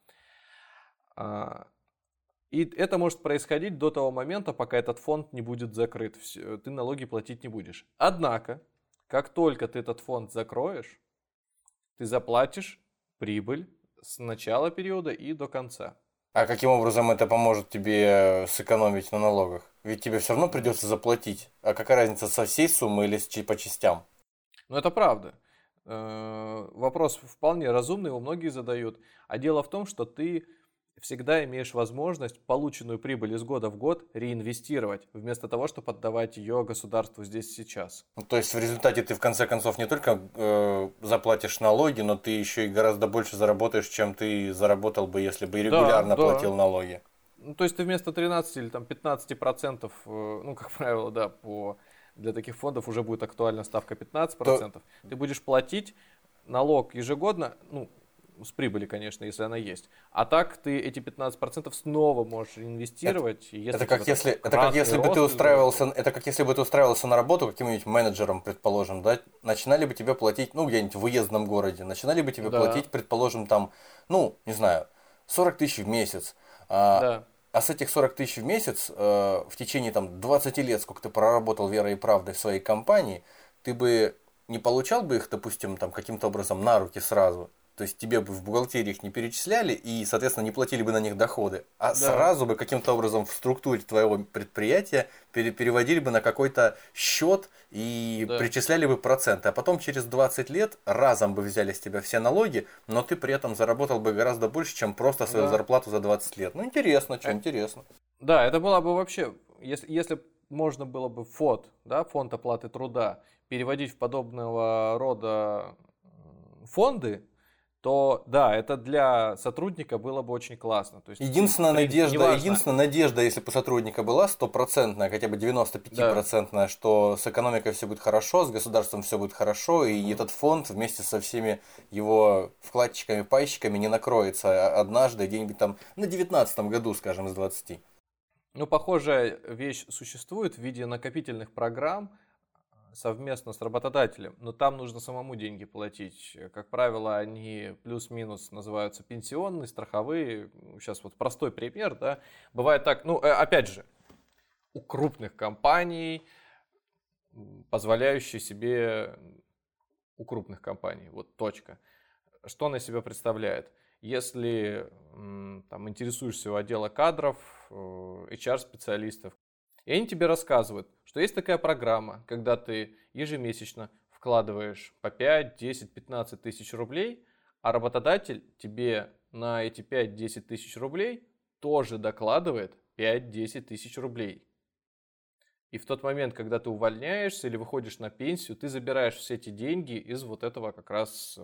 Speaker 2: И это может происходить до того момента, пока этот фонд не будет закрыт. Ты налоги платить не будешь. Однако, как только ты этот фонд закроешь, ты заплатишь прибыль с начала периода и до конца.
Speaker 3: А каким образом это поможет тебе сэкономить на налогах? Ведь тебе все равно придется заплатить. А какая разница, со всей суммы или по частям?
Speaker 2: Это правда. вопрос вполне разумный, его многие задают. А дело в том, что ты всегда имеешь возможность полученную прибыль из года в год реинвестировать, вместо того, чтобы отдавать ее государству здесь сейчас.
Speaker 3: Ну, то есть в результате ты в конце концов не только заплатишь налоги, но ты еще и гораздо больше заработаешь, чем ты заработал бы, если бы регулярно платил налоги.
Speaker 2: Ну, то есть ты вместо 13 или там 15%, ну, как правило, да, для таких фондов уже будет актуальна ставка 15%, ты будешь платить налог ежегодно, ну, с прибыли, конечно, если она есть. А так ты эти 15% снова можешь инвестировать.
Speaker 3: Это как если бы ты устраивался на работу каким-нибудь менеджером, предположим, да? Начинали бы тебе платить, ну, где-нибудь в уездном городе, начинали бы тебе платить, предположим, там, ну, не знаю, 40 тысяч в месяц. А с этих 40 тысяч в месяц в течение там 20 лет, сколько ты проработал верой и правдой в своей компании, ты бы не получал бы их, допустим, там каким-то образом на руки сразу. То есть тебе бы в бухгалтерии их не перечисляли и, соответственно, не платили бы на них доходы, а сразу бы каким-то образом в структуре твоего предприятия переводили бы на какой-то счет и причисляли бы проценты. А потом через 20 лет разом бы взяли с тебя все налоги, но ты при этом заработал бы гораздо больше, чем просто свою зарплату за 20 лет. Ну, интересно, что интересно.
Speaker 2: Да, это было бы вообще, если можно было бы фонд оплаты труда, переводить в подобного рода фонды, то да, это для сотрудника было бы очень классно. То есть,
Speaker 3: единственная надежда, если бы у сотрудника была 100%, хотя бы 95%, что с экономикой все будет хорошо, с государством все будет хорошо, и этот фонд вместе со всеми его вкладчиками, пайщиками не накроется однажды, где-нибудь там на 19-м году, скажем, из 20.
Speaker 2: Ну, похожая вещь существует в виде накопительных программ, совместно с работодателем, но там нужно самому деньги платить. Как правило, они плюс-минус называются пенсионные, страховые. Сейчас вот простой пример, да. Бывает так, ну, опять же, у крупных компаний, позволяющие себе, у крупных компаний, вот точка. Что она себя представляет? Если там интересуешься у отдела кадров, HR-специалистов, и они тебе рассказывают, что есть такая программа, когда ты ежемесячно вкладываешь по 5, 10, 15 тысяч рублей, а работодатель тебе на эти 5-10 тысяч рублей тоже докладывает 5-10 тысяч рублей. И в тот момент, когда ты увольняешься или выходишь на пенсию, ты забираешь все эти деньги из вот этого как раз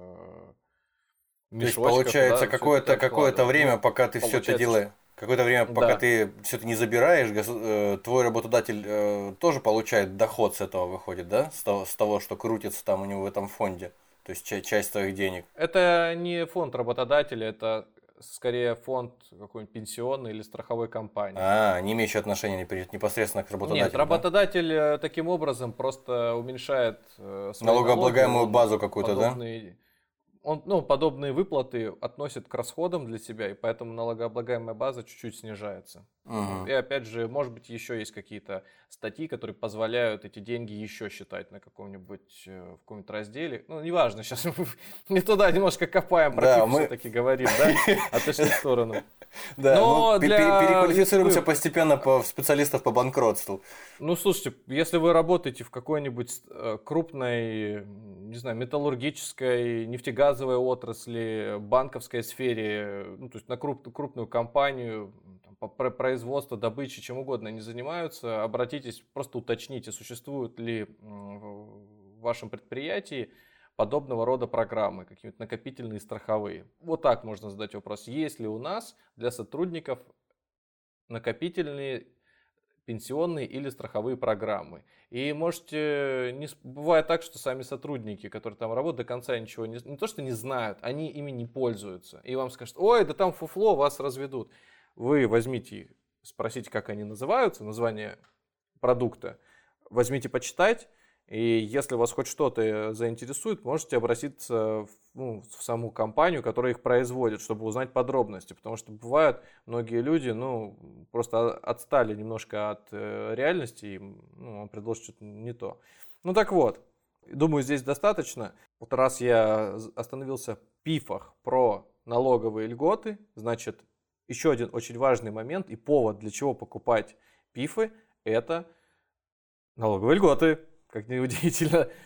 Speaker 2: мешочка.
Speaker 3: То есть получается какое-то время, пока ты все это делаешь. Какое-то время, пока ты все это не забираешь, твой работодатель тоже получает доход с этого, выходит, да? С того, что крутится там у него в этом фонде. То есть часть твоих денег.
Speaker 2: Это не фонд работодателя, это скорее фонд какой-нибудь пенсионной или страховой компании.
Speaker 3: Не имеющий отношения непосредственно к работодателю.
Speaker 2: Нет, работодатель таким образом просто уменьшает свою
Speaker 3: налогооблагаемую базу какую-то, да?
Speaker 2: Он, подобные выплаты относит к расходам для себя, и поэтому налогооблагаемая база чуть-чуть снижается. И опять же, может быть, еще есть какие-то статьи, которые позволяют эти деньги еще считать на каком-нибудь разделе. Ну, неважно, сейчас не туда немножко копаем, про мы все-таки говорим, да? Отошли в сторону.
Speaker 3: Да, но переквалифицируемся постепенно в специалистов по банкротству.
Speaker 2: Ну, слушайте, если вы работаете в какой-нибудь крупной, не знаю, металлургической, нефтегазовой отрасли, банковской сфере, ну, то есть на крупную компанию, по производству, добыче, чем угодно они занимаются, обратитесь, просто уточните, существуют ли в вашем предприятии подобного рода программы, какие-нибудь накопительные, страховые. Вот так можно задать вопрос. Есть ли у нас для сотрудников накопительные, пенсионные или страховые программы? И бывает так, что сами сотрудники, которые там работают, до конца ничего не то, что не знают, они ими не пользуются. И вам скажут: ой, да там фуфло, вас разведут. Вы возьмите, спросите, как они называются, название продукта, возьмите почитать. И если вас хоть что-то заинтересует, можете обратиться в саму компанию, которая их производит, чтобы узнать подробности. Потому что бывают многие люди, просто отстали немножко от реальности, и вам предложат что-то не то. Ну так вот, думаю, здесь достаточно. Вот раз я остановился в пифах про налоговые льготы, значит, еще один очень важный момент и повод, для чего покупать пифы, это налоговые льготы. Как ни удивительно.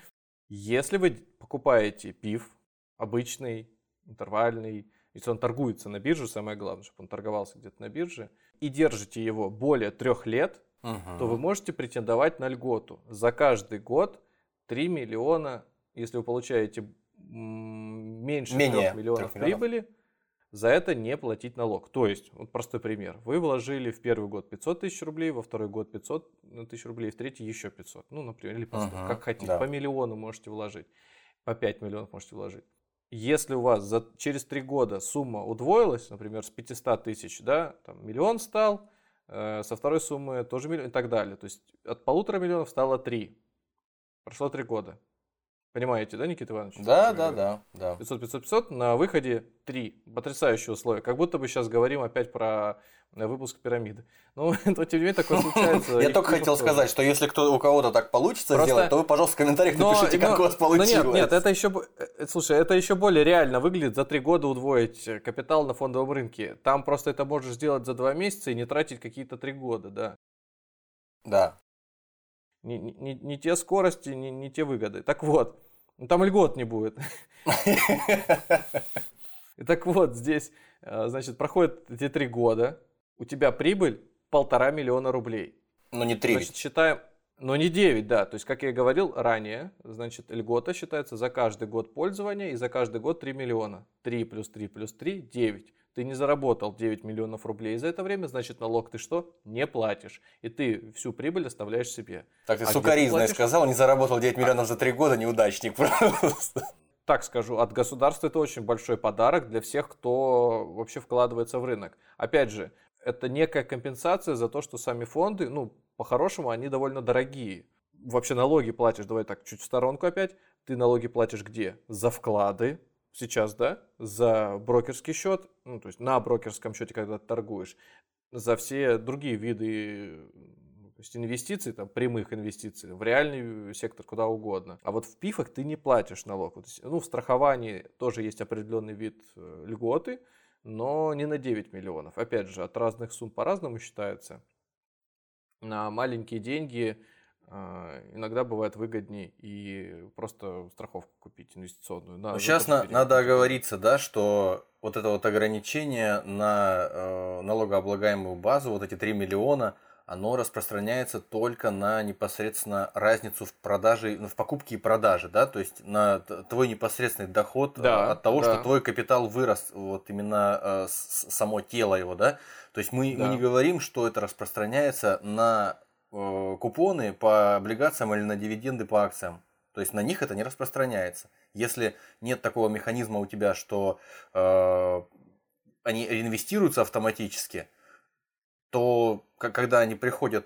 Speaker 2: Если вы покупаете ПИФ, обычный, интервальный, если он торгуется на бирже, самое главное, чтобы он торговался где-то на бирже, и держите его более 3 лет, то вы можете претендовать на льготу. За каждый год 3 миллиона, если вы получаете меньше 3 миллионов прибыли, за это не платить налог. То есть, вот простой пример. Вы вложили в первый год 500 тысяч рублей, во второй год 500 тысяч рублей, в третий еще 500. Ну, например, или по 100, как хотите. Да. По миллиону можете вложить, по 5 миллионов можете вложить. Если у вас через 3 года сумма удвоилась, например, с 500 тысяч, да, там миллион стал, со второй суммы тоже миллион и так далее. То есть, от 1,5 миллиона стало 3. Прошло 3 года. Понимаете, да, Никита Иванович?
Speaker 3: Да.
Speaker 2: 500, на выходе 3. Потрясающие условия. Как будто бы сейчас говорим опять про выпуск пирамиды. Ну, то тем не менее такое случается.
Speaker 3: Я только хотел сказать, что если у кого-то так получится сделать, то вы, пожалуйста, в комментариях напишите, как у вас получилось.
Speaker 2: Нет, это еще, слушай, это еще более реально выглядит за 3 года удвоить капитал на фондовом рынке. Там просто это можешь сделать за 2 месяца и не тратить какие-то 3 года, да.
Speaker 3: Да.
Speaker 2: Не те скорости, не те выгоды. Так вот, там льгот не будет. И так вот, здесь, значит, проходят эти 3 года, у тебя прибыль 1,5 миллиона рублей.
Speaker 3: Но не 3.
Speaker 2: Значит, считаем, но не 9, да. То есть, как я и говорил ранее, значит, льгота считается за каждый год пользования и за каждый год 3 миллиона. 3 плюс 3 плюс 3 – 9. Ты не заработал 9 миллионов рублей за это время, значит, налог ты что? Не платишь. И ты всю прибыль оставляешь себе.
Speaker 3: Так ты сукаризно сказал, не заработал 9 миллионов за 3 года, неудачник просто.
Speaker 2: Так скажу, от государства это очень большой подарок для всех, кто вообще вкладывается в рынок. Опять же, это некая компенсация за то, что сами фонды, ну, по-хорошему, они довольно дорогие. Вообще налоги платишь, давай так, чуть в сторонку опять. Ты налоги платишь где? За вклады. Сейчас, да, за брокерский счет, ну, то есть на брокерском счете, когда ты торгуешь, за все другие виды, то есть инвестиций, там, прямых инвестиций, в реальный сектор, куда угодно. А вот в ПИФах ты не платишь налог. Ну, в страховании тоже есть определенный вид льготы, но не на 9 миллионов. Опять же, от разных сумм по-разному считается. На маленькие деньги иногда бывает выгоднее и просто страховку купить инвестиционную.
Speaker 3: Да, сейчас надо оговориться, да, что вот это вот ограничение на налогооблагаемую базу, вот эти 3 миллиона, оно распространяется только на непосредственно разницу в продаже, в покупке и продаже, да, то есть на твой непосредственный доход от того, что твой капитал вырос, вот именно само тело его, да, то есть мы не говорим, что это распространяется на купоны по облигациям или на дивиденды по акциям. То есть на них это не распространяется. Если нет такого механизма у тебя, что они реинвестируются автоматически, то когда они приходят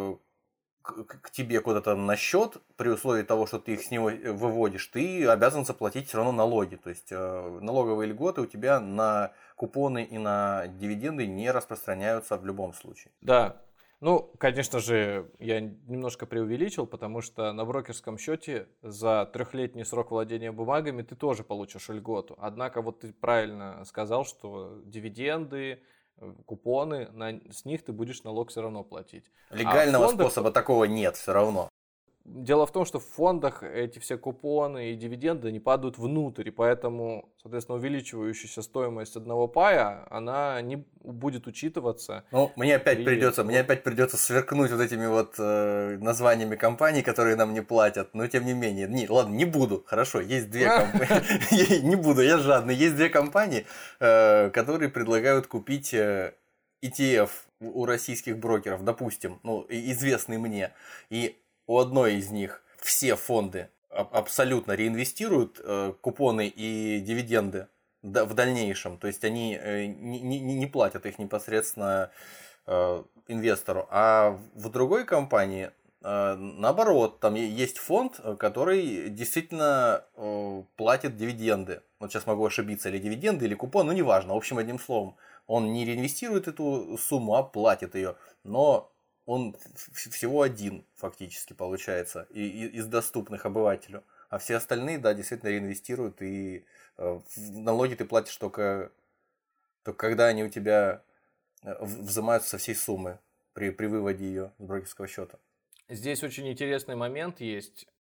Speaker 3: к тебе куда-то на счет, при условии того, что ты их с него выводишь, ты обязан заплатить все равно налоги. То есть налоговые льготы у тебя на купоны и на дивиденды не распространяются в любом случае.
Speaker 2: Да. Ну, конечно же, я немножко преувеличил, потому что на брокерском счете за 3-летний срок владения бумагами ты тоже получишь льготу. Однако вот ты правильно сказал, что дивиденды, купоны, с них ты будешь налог все равно платить.
Speaker 3: Легального способа такого нет все равно.
Speaker 2: Дело в том, что в фондах эти все купоны и дивиденды не падают внутрь, и поэтому, соответственно, увеличивающаяся стоимость одного пая, она не будет учитываться.
Speaker 3: Ну, мне опять придется сверкнуть вот этими вот названиями компаний, которые нам не платят, но тем не менее. Ладно, не буду, хорошо, есть 2 компании, не буду, я жадный, есть 2 компании, которые предлагают купить ETF у российских брокеров, допустим, ну, известный мне, и у одной из них все фонды абсолютно реинвестируют купоны и дивиденды в дальнейшем. То есть они не платят их непосредственно инвестору. А в другой компании наоборот, там есть фонд, который действительно платит дивиденды. Вот сейчас могу ошибиться, или дивиденды, или купон, ну неважно. В общем, одним словом, он не реинвестирует эту сумму, а платит ее. Но он всего один фактически получается из доступных обывателю. А все остальные, да, действительно реинвестируют. И налоги ты платишь только когда они у тебя взимаются со всей суммы при выводе ее с брокерского счета.
Speaker 2: Здесь очень интересный момент есть.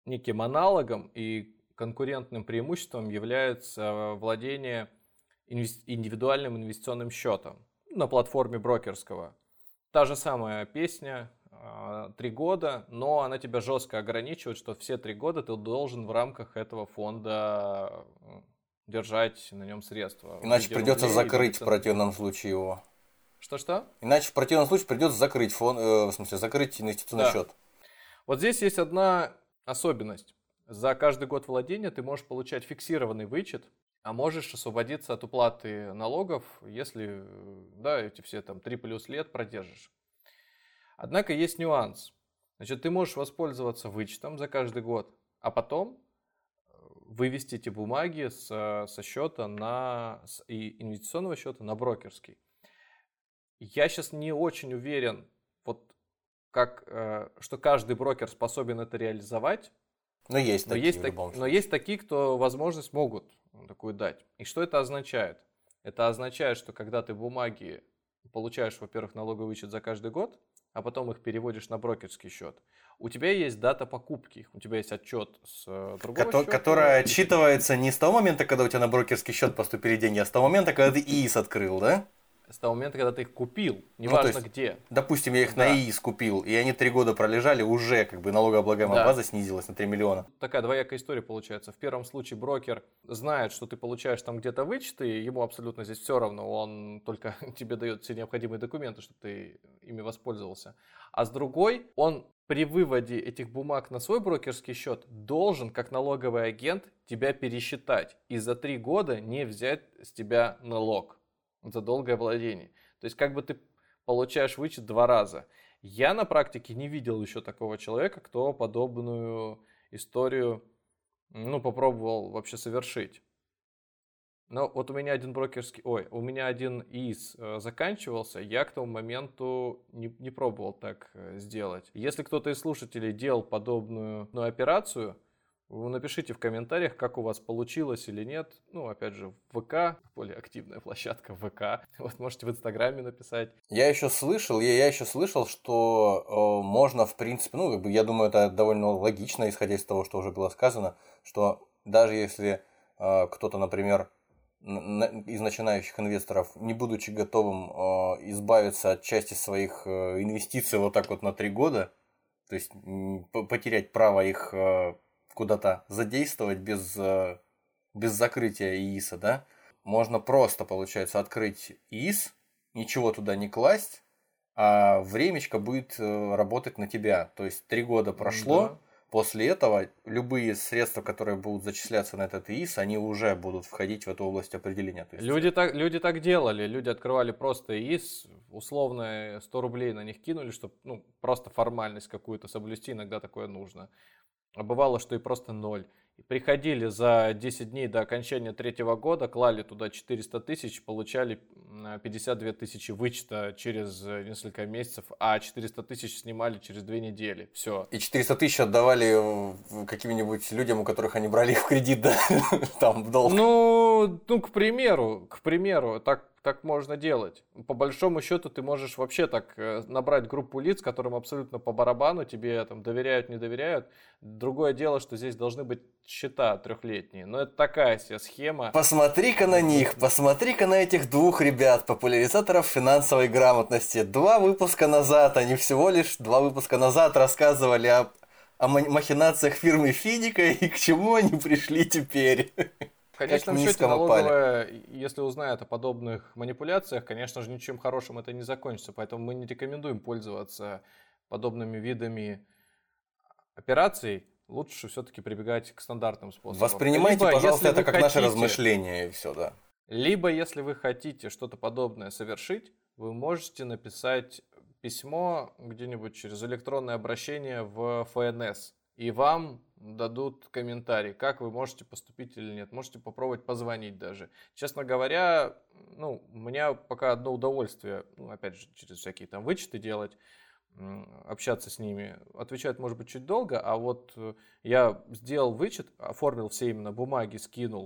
Speaker 2: неким аналогом и конкурентным преимуществом является владение индивидуальным инвестиционным счетом на платформе брокерского. Та же самая песня, 3 года, но она тебя жестко ограничивает, что все 3 года ты должен в рамках этого фонда держать на нем средства.
Speaker 3: Иначе придется закрыть в противном случае его.
Speaker 2: Что-что?
Speaker 3: Иначе в противном случае придется закрыть закрыть инвестиционный счет.
Speaker 2: Вот здесь есть одна особенность. За каждый год владения ты можешь получать фиксированный вычет, а можешь освободиться от уплаты налогов, если эти все 3 плюс лет продержишь. Однако есть нюанс. Значит, ты можешь воспользоваться вычетом за каждый год, а потом вывести эти бумаги со счета и инвестиционного счета на брокерский. Я сейчас не очень уверен, что каждый брокер способен это реализовать. Но есть такие, кто возможность могут такую дать. И что это означает? Это означает, что когда ты бумаги получаешь, во-первых, налоговый вычет за каждый год, а потом их переводишь на брокерский счет, у тебя есть дата покупки их, у тебя есть отчет с другого счета.
Speaker 3: Которая отсчитывается не с того момента, когда у тебя на брокерский счет поступили деньги, а с того момента, когда ты ИИС открыл, да?
Speaker 2: С того момента, когда ты их купил, неважно где.
Speaker 3: Допустим, я их на ИИС купил, и они 3 года пролежали, уже налогооблагаемая база снизилась на 3 миллиона.
Speaker 2: Такая двоякая история получается. В первом случае брокер знает, что ты получаешь там где-то вычеты, ему абсолютно здесь все равно, он только тебе дает все необходимые документы, чтобы ты ими воспользовался. А с другой, он при выводе этих бумаг на свой брокерский счет должен, как налоговый агент, тебя пересчитать и за 3 года не взять с тебя налог за долгое владение. То есть как бы ты получаешь вычет 2 раза. Я на практике не видел еще такого человека, кто подобную историю попробовал вообще совершить. Но вот у меня один ИИС заканчивался, я к тому моменту не пробовал так сделать. Если кто-то из слушателей делал подобную операцию, вы напишите в комментариях, как у вас получилось или нет. Опять же, в ВК, более активная площадка ВК. Вот можете в Инстаграме написать.
Speaker 3: Я еще слышал, что можно, в принципе, я думаю, это довольно логично, исходя из того, что уже было сказано, что даже если кто-то, например, из начинающих инвесторов, не будучи готовым избавиться от части своих инвестиций на 3 года, то есть потерять право их куда-то задействовать без закрытия ИИСа, да, можно просто, получается, открыть ИИС, ничего туда не класть, а времечко будет работать на тебя. То есть 3 года прошло, после этого любые средства, которые будут зачисляться на этот ИИС, они уже будут входить в эту область определения. То есть...
Speaker 2: Люди так делали, люди открывали просто ИИС, условно 100 рублей на них кинули, чтобы просто формальность какую-то соблюсти, иногда такое нужно. А бывало, что и просто 0. Приходили за 10 дней до окончания 3-го года, клали туда 400 тысяч, получали 52 тысячи вычета через несколько месяцев, а 400 тысяч снимали через 2 недели. Все.
Speaker 3: И 400 тысяч отдавали каким-нибудь людям, у которых они брали их в кредит, да? Там в долг.
Speaker 2: К примеру, так можно делать. По большому счету ты можешь вообще так набрать группу лиц, которым абсолютно по барабану, тебе доверяют, не доверяют. Другое дело, что здесь должны быть счета 3-летние. Но это такая себе схема.
Speaker 3: Посмотри-ка на них, посмотри-ка на этих 2 ребят, популяризаторов финансовой грамотности. 2 выпуска назад, они всего лишь 2 выпуска назад рассказывали о махинациях фирмы Финика и к чему они пришли теперь.
Speaker 2: В конечном счете налоговая, если узнает о подобных манипуляциях, конечно же, ничем хорошим это не закончится. Поэтому мы не рекомендуем пользоваться подобными видами операций. Лучше все-таки прибегать к стандартным способам.
Speaker 3: Воспринимайте, пожалуйста, это как наше размышление и все, да.
Speaker 2: Либо, если вы хотите что-то подобное совершить, вы можете написать письмо где-нибудь через электронное обращение в ФНС. И вам дадут комментарий, как вы можете поступить или нет. Можете попробовать позвонить даже. Честно говоря, у меня пока одно удовольствие, опять же, через всякие вычеты делать, общаться с ними. Отвечают, может быть, чуть долго, а вот я сделал вычет, оформил все именно бумаги, скинул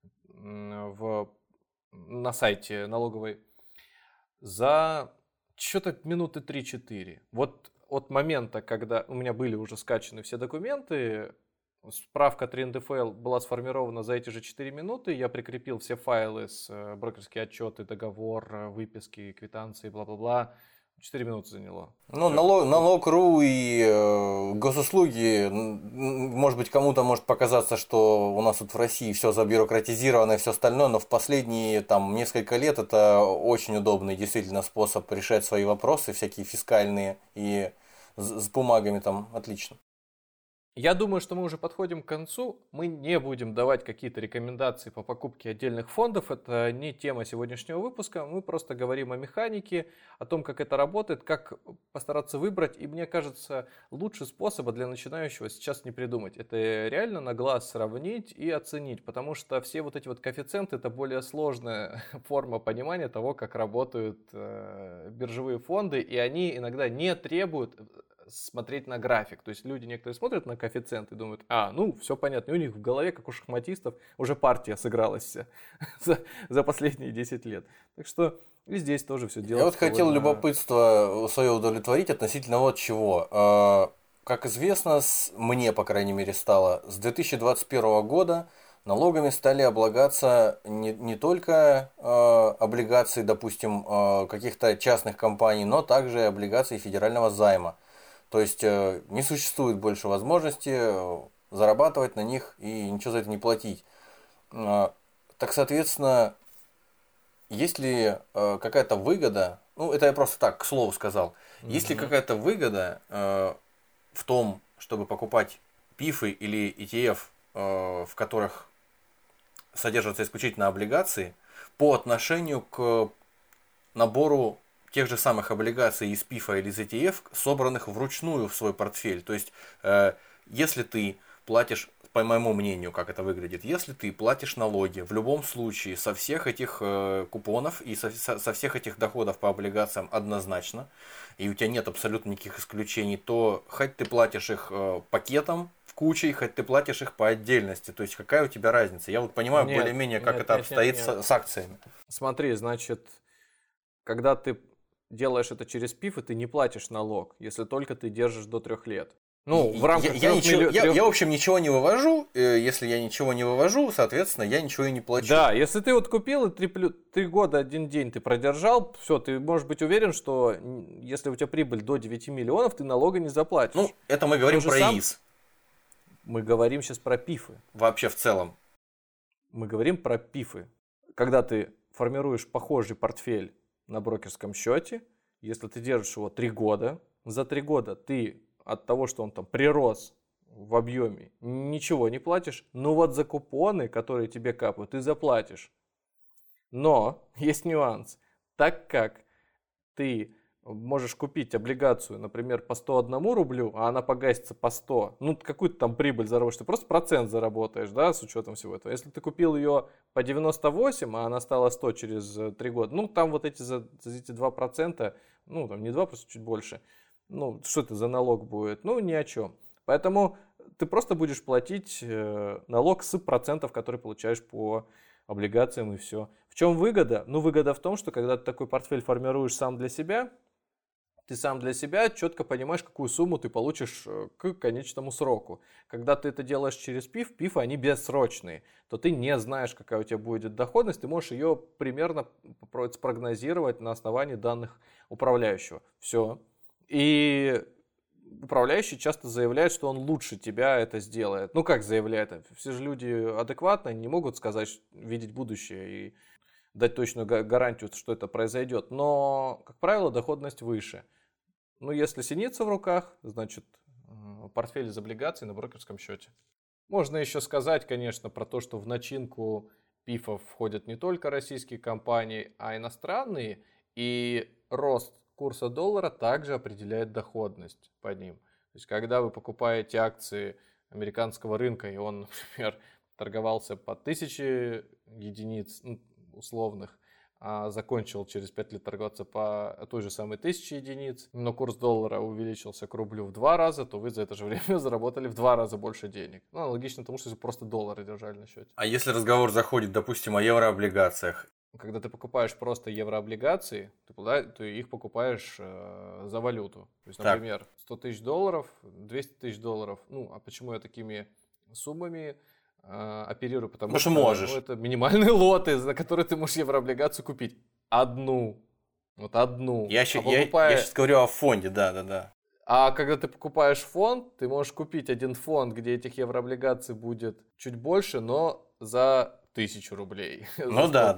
Speaker 2: на сайте налоговой за что-то минуты 3-4. Вот от момента, когда у меня были уже скачаны все документы, Справка 3НДФЛ была сформирована за эти же 4 минуты. Я прикрепил все файлы с брокерские отчеты, договор, выписки, квитанции, бла-бла-бла. 4 минуты заняло.
Speaker 3: Ну, налог.ру и госуслуги, может быть, кому-то может показаться, что у нас тут в России все забюрократизировано и все остальное, но в последние там несколько лет это очень удобный действительно способ решать свои вопросы, всякие фискальные, и с бумагами там отлично.
Speaker 2: Я думаю, что мы уже подходим к концу. Мы не будем давать какие-то рекомендации по покупке отдельных фондов. Это не тема сегодняшнего выпуска. Мы просто говорим о механике, о том, как это работает, как постараться выбрать. И мне кажется, лучше способа для начинающего сейчас не придумать. Это реально на глаз сравнить и оценить. Потому что все вот эти вот коэффициенты — это более сложная форма понимания того, как работают биржевые фонды. И они иногда не требуют смотреть на график. То есть люди некоторые смотрят на коэффициент и думают, все понятно. И у них в голове, как у шахматистов, уже партия сыгралась вся за последние 10 лет. Так что и здесь тоже все делается.
Speaker 3: Я вот хотел любопытство свое удовлетворить относительно вот чего. Как известно, мне, по крайней мере, стало, с 2021 года налогами стали облагаться не только облигации, допустим, каких-то частных компаний, но также облигации федерального займа. То есть не существует больше возможности зарабатывать на них и ничего за это не платить. Так, соответственно, есть ли какая-то выгода, это я просто так, к слову сказал, есть ли какая-то выгода в том, чтобы покупать пифы или ETF, в которых содержатся исключительно облигации, по отношению к набору тех же самых облигаций из ПИФа или из ETF, собранных вручную в свой портфель. То есть, если ты платишь, по моему мнению, как это выглядит, если ты платишь налоги в любом случае со всех этих купонов и со всех этих доходов по облигациям однозначно, и у тебя нет абсолютно никаких исключений, то хоть ты платишь их пакетом, в куче, хоть ты платишь их по отдельности. То есть, какая у тебя разница? Я вот понимаю более-менее, как это обстоит с акциями.
Speaker 2: Смотри, значит, когда ты делаешь это через ПИФ, и ты не платишь налог, если только ты держишь до 3 лет. В рамках
Speaker 3: я, в общем, ничего не вывожу. Если я ничего не вывожу, соответственно, я ничего и не плачу.
Speaker 2: Да, если ты вот купил, и 3 года, 1 день ты продержал, все, ты можешь быть уверен, что если у тебя прибыль до 9 миллионов, ты налога не заплатишь.
Speaker 3: Это мы говорим про ИИС.
Speaker 2: Мы говорим сейчас про ПИФы.
Speaker 3: Вообще в целом.
Speaker 2: Мы говорим про ПИФы. Когда ты формируешь похожий портфель на брокерском счете, если ты держишь его 3 года, за 3 года ты от того, что он там прирос в объеме, ничего не платишь, но вот за купоны, которые тебе капают, ты заплатишь. Но есть нюанс. Так как ты можешь купить облигацию, например, по 101 рублю, а она погасится по 100, какую-то там прибыль заработаешь, ты просто процент заработаешь, да, с учетом всего этого. Если ты купил ее по 98, а она стала 100 через 3 года, там вот эти за эти 2%, там не 2%, просто чуть больше, что это за налог будет? Ни о чем. Поэтому ты просто будешь платить налог с процентов, которые получаешь по облигациям, и все. В чем выгода? Выгода в том, что когда ты такой портфель формируешь сам для себя, ты сам для себя четко понимаешь, какую сумму ты получишь к конечному сроку. Когда ты это делаешь через ПИФ, ПИФы они бессрочные, то ты не знаешь, какая у тебя будет доходность, ты можешь ее примерно спрогнозировать на основании данных управляющего. Все. И управляющий часто заявляет, что он лучше тебя это сделает. Как заявляет? Все же люди адекватные, не могут сказать, видеть будущее и дать точную гарантию, что это произойдет. Но, как правило, доходность выше. Если синица в руках, значит, портфель из облигаций на брокерском счете. Можно еще сказать, конечно, про то, что в начинку ПИФов входят не только российские компании, а иностранные. И рост курса доллара также определяет доходность по ним. То есть, когда вы покупаете акции американского рынка, и он, например, торговался по 1000 единиц условных, а закончил через 5 лет торговаться по той же самой 1000 единиц, но курс доллара увеличился к рублю в 2 раза, то вы за это же время заработали в 2 раза больше денег. Аналогично тому, что вы просто доллары держали на счете.
Speaker 3: А если разговор заходит, допустим, о еврооблигациях?
Speaker 2: Когда ты покупаешь просто еврооблигации, ты их покупаешь за валюту. То есть, например, $100 000, $200 000. А почему я такими суммами оперирую, потому
Speaker 3: что можешь.
Speaker 2: Это минимальные лоты, за которые ты можешь еврооблигацию купить. Одну. Вот одну.
Speaker 3: Я сейчас говорю о фонде, да.
Speaker 2: А когда ты покупаешь фонд, ты можешь купить один фонд, где этих еврооблигаций будет чуть больше, но за 1000 рублей.
Speaker 3: Ну да.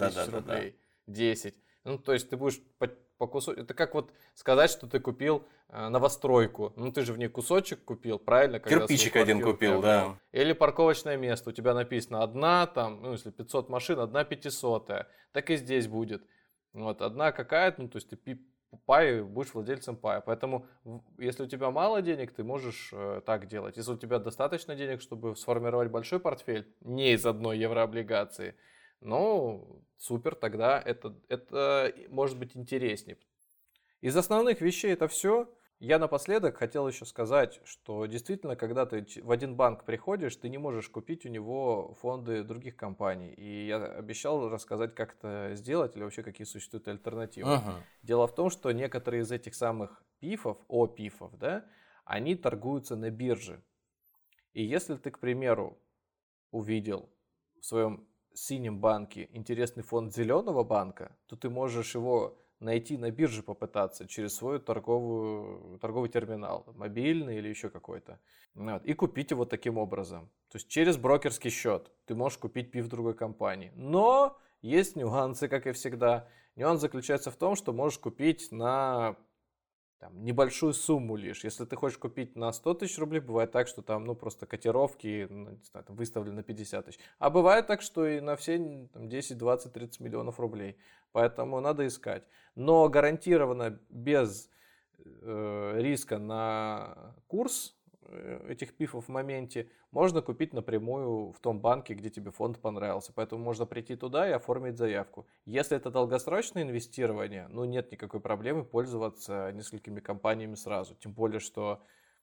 Speaker 2: 10. Ну, то есть ты будешь по кусочку. Это как вот сказать, что ты купил новостройку. Ну, ты же в ней кусочек купил, правильно?
Speaker 3: Кирпичик один купил, да.
Speaker 2: Или парковочное место. У тебя написано одна, там, ну, если 500 машин, 1/500. Так и здесь будет. Вот, одна какая-то, ну, то есть ты пай, будешь владельцем пая. Поэтому, если у тебя мало денег, ты можешь так делать. Если у тебя достаточно денег, чтобы сформировать большой портфель, не из одной еврооблигации, ну, супер, тогда это может быть интереснее. Из основных вещей это все. Я напоследок хотел еще сказать, что действительно, когда ты в один банк приходишь, ты не можешь купить у него фонды других компаний. И я обещал рассказать, как это сделать или вообще какие существуют альтернативы. Дело в том, что некоторые из этих самых ПИФов, да, они торгуются на бирже. И если ты, к примеру, увидел в своем синем банке интересный фонд зеленого банка, то ты можешь его найти на бирже, попытаться через свой торговый терминал, мобильный или еще какой-то, вот, и купить его таким образом. То есть через брокерский счет ты можешь купить ПИФ другой компании. Но есть нюансы, как и всегда. Нюанс заключается в том, что можешь купить на небольшую сумму лишь. Если ты хочешь купить на 100 тысяч рублей, бывает так, что там просто котировки не знаю, выставлены на 50 тысяч. А бывает так, что и на все 10, 20, 30 миллионов рублей. Поэтому надо искать. Но гарантированно без риска на курс этих ПИФов в моменте можно купить напрямую в том банке, где тебе фонд понравился. Поэтому можно прийти туда и оформить заявку. Если это долгосрочное инвестирование, нет никакой проблемы пользоваться несколькими компаниями сразу. Тем более, что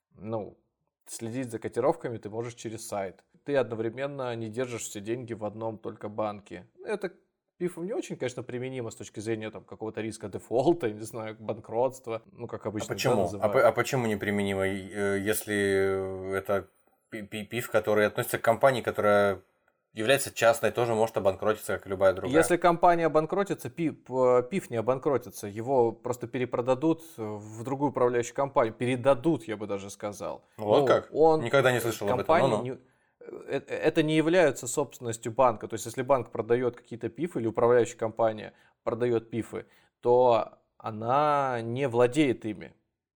Speaker 2: следить за котировками ты можешь через сайт. Ты одновременно не держишь все деньги в одном только банке. Это ПИФом не очень, конечно, применимо с точки зрения какого-то риска дефолта, не знаю, банкротства, как обычно.
Speaker 3: Почему? А почему не применимо, если это ПИФ, который относится к компании, которая является частной, тоже может обанкротиться, как и любая другая?
Speaker 2: Если компания обанкротится, ПИФ не обанкротится, его просто перепродадут в другую управляющую компанию. Передадут, я бы даже сказал.
Speaker 3: Вот как? Никогда не слышал об этом.
Speaker 2: Это не является собственностью банка. То есть, если банк продает какие-то ПИФы или управляющая компания продает ПИФы, то она не владеет ими.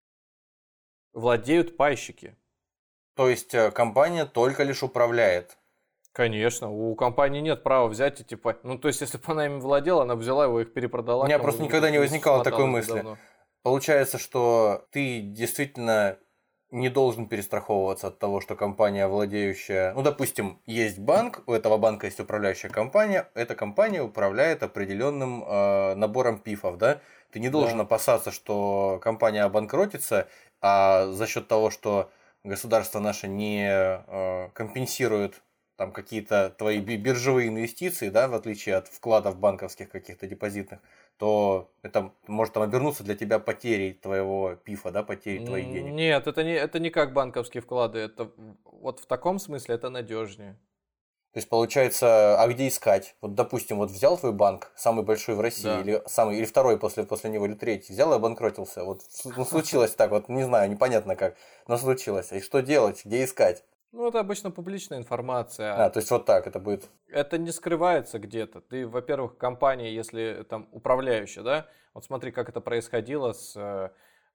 Speaker 2: Владеют пайщики.
Speaker 3: То есть, компания только лишь управляет?
Speaker 2: Конечно. У компании нет права взять и то есть, если бы она ими владела, она взяла его, их перепродала.
Speaker 3: У меня просто никогда не возникало такой мысли. Давно. Получается, что ты действительно не должен перестраховываться от того, что компания, владеющая... допустим, есть банк, у этого банка есть управляющая компания, эта компания управляет определенным набором ПИФов, да? Ты не должен опасаться, что компания обанкротится, а за счет того, что государство наше не компенсирует какие-то твои биржевые инвестиции, да, в отличие от вкладов банковских каких-то депозитных, то это может обернуться для тебя потерей твоего ПИФа, да, потерей твоих денег.
Speaker 2: Нет, это не как банковские вклады. Это вот в таком смысле это надежнее.
Speaker 3: То есть получается, а где искать? Вот, допустим, взял твой банк, самый большой в России, или второй после него, или третий, взял и обанкротился. Случилось так, не знаю, непонятно как, но случилось. И что делать? Где искать?
Speaker 2: Это обычно публичная информация.
Speaker 3: То есть так это будет.
Speaker 2: Это не скрывается где-то. Ты, во-первых, компания, если управляющая, да, вот смотри, как это происходило с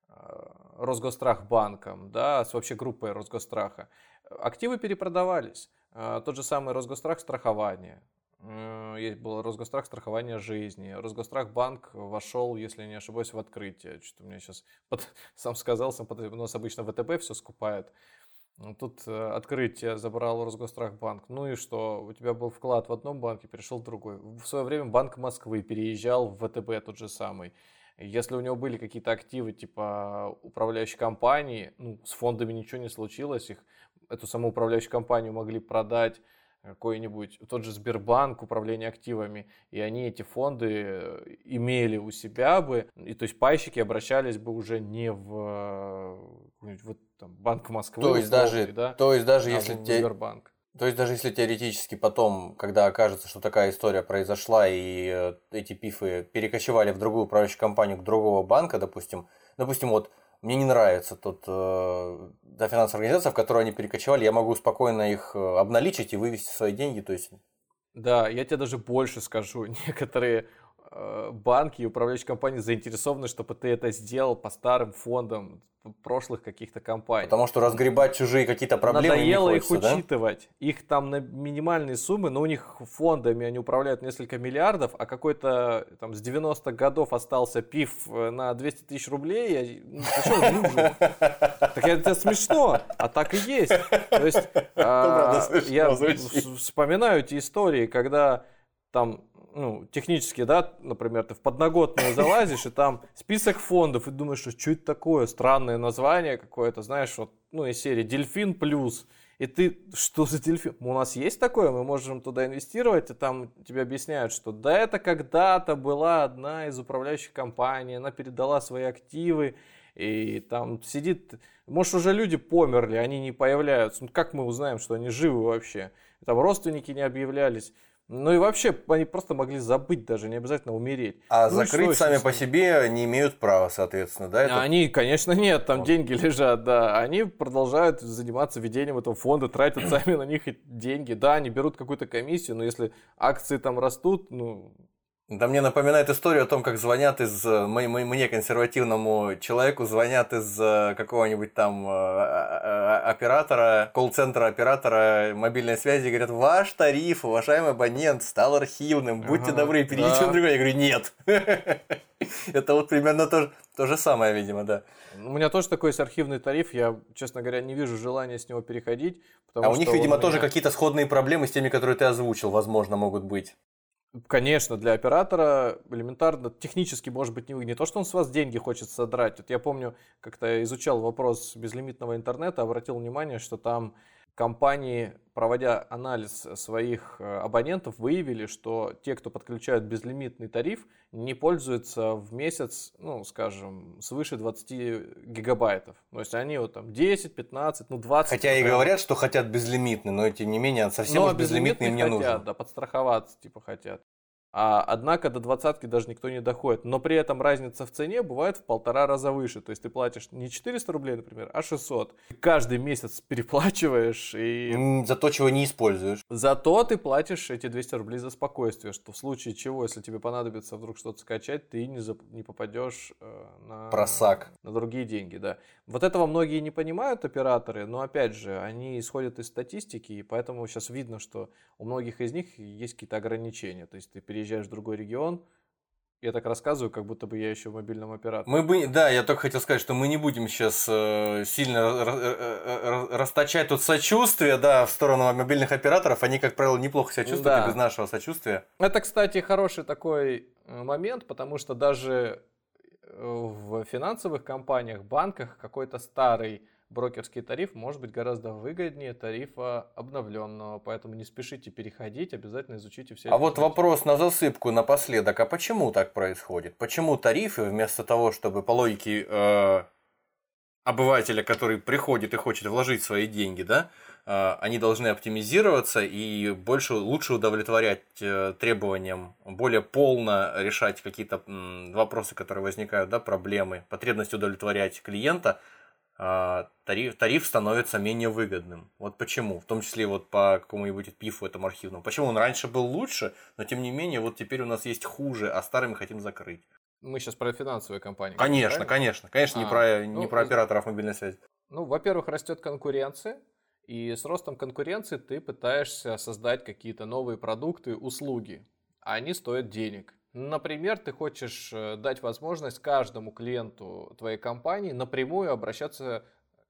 Speaker 2: Росгострахбанком, да, с вообще группой Росгостраха. Активы перепродавались. Тот же самый Росгострах страхование. Был Росгострах страхование жизни. Росгострахбанк вошел, если не ошибаюсь, в открытие. Что-то у меня сейчас сам сказал, у нас обычно ВТБ все скупает. Тут открытие забрал Росгострахбанк. Ну и что? У тебя был вклад в одном банке, перешел в другой. В свое время Банк Москвы переезжал в ВТБ тот же самый. Если у него были какие-то активы типа управляющей компании, с фондами ничего не случилось, эту саму управляющую компанию могли продать какой-нибудь, тот же Сбербанк, управление активами, и они эти фонды имели у себя бы, и то есть пайщики обращались бы уже не в Банк Москвы,
Speaker 3: то есть даже если
Speaker 2: Сбербанк.
Speaker 3: То есть даже если теоретически потом, когда окажется, что такая история произошла, и эти пифы перекочевали в другую управляющую компанию к другого банка, допустим, вот мне не нравится та финансовая организация, в которую они перекочевали, я могу спокойно их обналичить и вывести свои деньги, то есть...
Speaker 2: Да, я тебе даже больше скажу. Некоторые банки и управляющие компании заинтересованы, чтобы ты это сделал по старым фондам прошлых каких-то компаний.
Speaker 3: Потому что разгребать чужие какие-то проблемы
Speaker 2: надоело
Speaker 3: не
Speaker 2: их
Speaker 3: хочется, да?
Speaker 2: учитывать. Их там на минимальные суммы, но у них фондами они управляют несколько миллиардов, а какой-то там с 90-х годов остался пиф на 200 тысяч рублей. Зачем нужен? Так это смешно, а так и есть. То есть я вспоминаю эти истории, когда там технически, да, например, ты в подноготную залазишь, и там список фондов, и думаешь, что это такое, странное название какое-то, знаешь, вот, из серии «Дельфин плюс». И ты, что за дельфин? У нас есть такое, мы можем туда инвестировать, и там тебе объясняют, что да, это когда-то была одна из управляющих компаний, она передала свои активы, и там сидит, может, уже люди померли, они не появляются. Как мы узнаем, что они живы вообще? Там родственники не объявлялись. Ну и вообще, они просто могли забыть даже, не обязательно умереть.
Speaker 3: А закрыть сами по себе не имеют права, соответственно, да? Это...
Speaker 2: Они, конечно, нет, там деньги лежат, да. Они продолжают заниматься ведением этого фонда, тратят сами на них деньги. Да, они берут какую-то комиссию, но если акции там растут,
Speaker 3: Да, мне напоминает историю о том, как звонят мне, консервативному человеку, звонят из какого-нибудь там оператора, колл-центра оператора мобильной связи и говорят: ваш тариф, уважаемый абонент, стал архивным, будьте добры, перейдите на другой. Я говорю: нет. Это вот примерно то же самое, видимо, да.
Speaker 2: У меня тоже такой есть архивный тариф, я, честно говоря, не вижу желания с него переходить.
Speaker 3: А у них, видимо, тоже какие-то сходные проблемы с теми, которые ты озвучил, возможно, могут быть.
Speaker 2: Конечно, для оператора элементарно, технически, может быть, не то, что он с вас деньги хочет содрать. Вот я помню, как-то изучал вопрос безлимитного интернета, обратил внимание, что там компании, проводя анализ своих абонентов, выявили, что те, кто подключают безлимитный тариф, не пользуются в месяц, скажем, свыше 20 гигабайтов. То есть они вот там 10, 15, 20.
Speaker 3: Хотя и говорят, что хотят безлимитный, но тем не менее совсем уж безлимитный им не нужен.
Speaker 2: Да, подстраховаться хотят. Однако до 20-ки даже никто не доходит. Но при этом разница в цене бывает в 1,5 раза выше. То есть ты платишь не 400 рублей, например, а 600. Каждый месяц переплачиваешь. И...
Speaker 3: За то, чего не используешь.
Speaker 2: Зато ты платишь эти 200 рублей за спокойствие. Что в случае чего, если тебе понадобится вдруг что-то скачать, ты не попадешь на другие деньги. Да. Вот этого многие не понимают, операторы. Но опять же, они исходят из статистики. И поэтому сейчас видно, что у многих из них есть какие-то ограничения. То есть ты переезжаешь в другой регион, я так рассказываю, как будто бы я еще в мобильном операторе.
Speaker 3: Да, я только хотел сказать, что мы не будем сейчас сильно расточать тут сочувствие, да, в сторону мобильных операторов. Они, как правило, неплохо себя чувствуют, да, и без нашего сочувствия.
Speaker 2: Это, кстати, хороший такой момент, потому что даже в финансовых компаниях, банках какой-то старый брокерский тариф может быть гораздо выгоднее тарифа обновленного, поэтому не спешите переходить, обязательно изучите все.
Speaker 3: А вот вопрос на засыпку напоследок: а почему так происходит? Почему тарифы вместо того, чтобы по логике обывателя, который приходит и хочет вложить свои деньги, да, они должны оптимизироваться и лучше удовлетворять требованиям, более полно решать какие-то вопросы, которые возникают, да, проблемы, потребность удовлетворять клиента, тариф становится менее выгодным. Вот почему. В том числе вот по какому-нибудь пифу этому архивному. Почему он раньше был лучше, но тем не менее вот теперь у нас есть хуже, а старый мы хотим закрыть.
Speaker 2: Мы сейчас про финансовые компании.
Speaker 3: Конечно, не про операторов мобильной связи.
Speaker 2: Во-первых, растет конкуренция, и с ростом конкуренции ты пытаешься создать какие-то новые продукты, услуги, а они стоят денег. Например, ты хочешь дать возможность каждому клиенту твоей компании напрямую общаться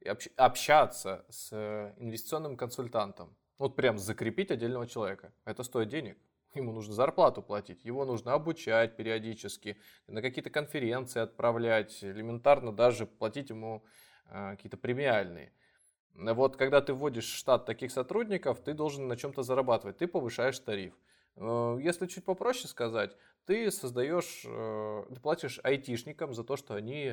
Speaker 2: с инвестиционным консультантом. Вот прям закрепить отдельного человека. Это стоит денег. Ему нужно зарплату платить, его нужно обучать периодически, на какие-то конференции отправлять, элементарно даже платить ему какие-то премиальные. Вот когда ты вводишь в штат таких сотрудников, ты должен на чем-то зарабатывать, ты повышаешь тариф. Если чуть попроще сказать, ты платишь айтишникам за то, что они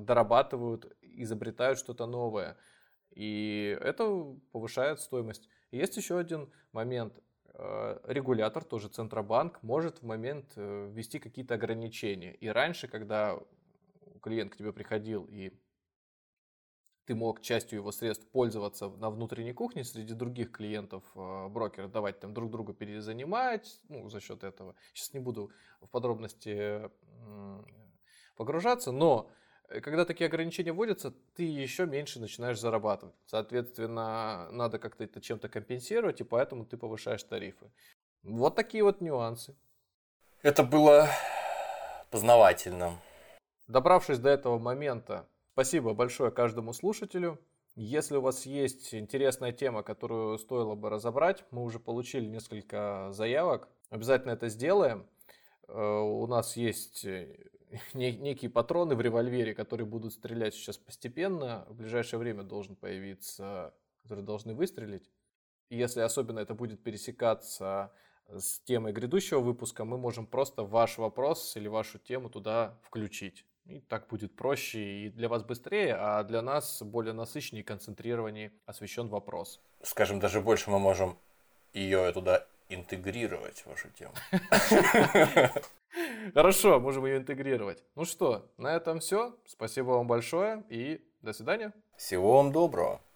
Speaker 2: дорабатывают, изобретают что-то новое. И это повышает стоимость. Есть еще один момент. Регулятор, тоже Центробанк, может в момент ввести какие-то ограничения. И раньше, когда клиент к тебе приходил и ты мог частью его средств пользоваться на внутренней кухне среди других клиентов брокера, давать там друг друга перезанимать, ну, за счет этого. Сейчас не буду в подробности погружаться, но когда такие ограничения вводятся, ты еще меньше начинаешь зарабатывать. Соответственно, надо как-то это чем-то компенсировать, и поэтому ты повышаешь тарифы. Вот такие вот нюансы.
Speaker 3: Это было познавательно.
Speaker 2: Добравшись до этого момента, спасибо большое каждому слушателю. Если у вас есть интересная тема, которую стоило бы разобрать, мы уже получили несколько заявок, обязательно это сделаем. У нас есть некие патроны в револьвере, которые будут стрелять сейчас постепенно. В ближайшее время должен появиться, которые должны выстрелить. И если особенно это будет пересекаться с темой грядущего выпуска, мы можем просто ваш вопрос или вашу тему туда включить. И так будет проще и для вас быстрее, а для нас более насыщеннее и концентрированнее освещен вопрос.
Speaker 3: Скажем, даже больше мы можем ее туда интегрировать, вашу тему.
Speaker 2: Хорошо, можем ее интегрировать. Ну что, на этом все. Спасибо вам большое и до свидания.
Speaker 3: Всего вам доброго.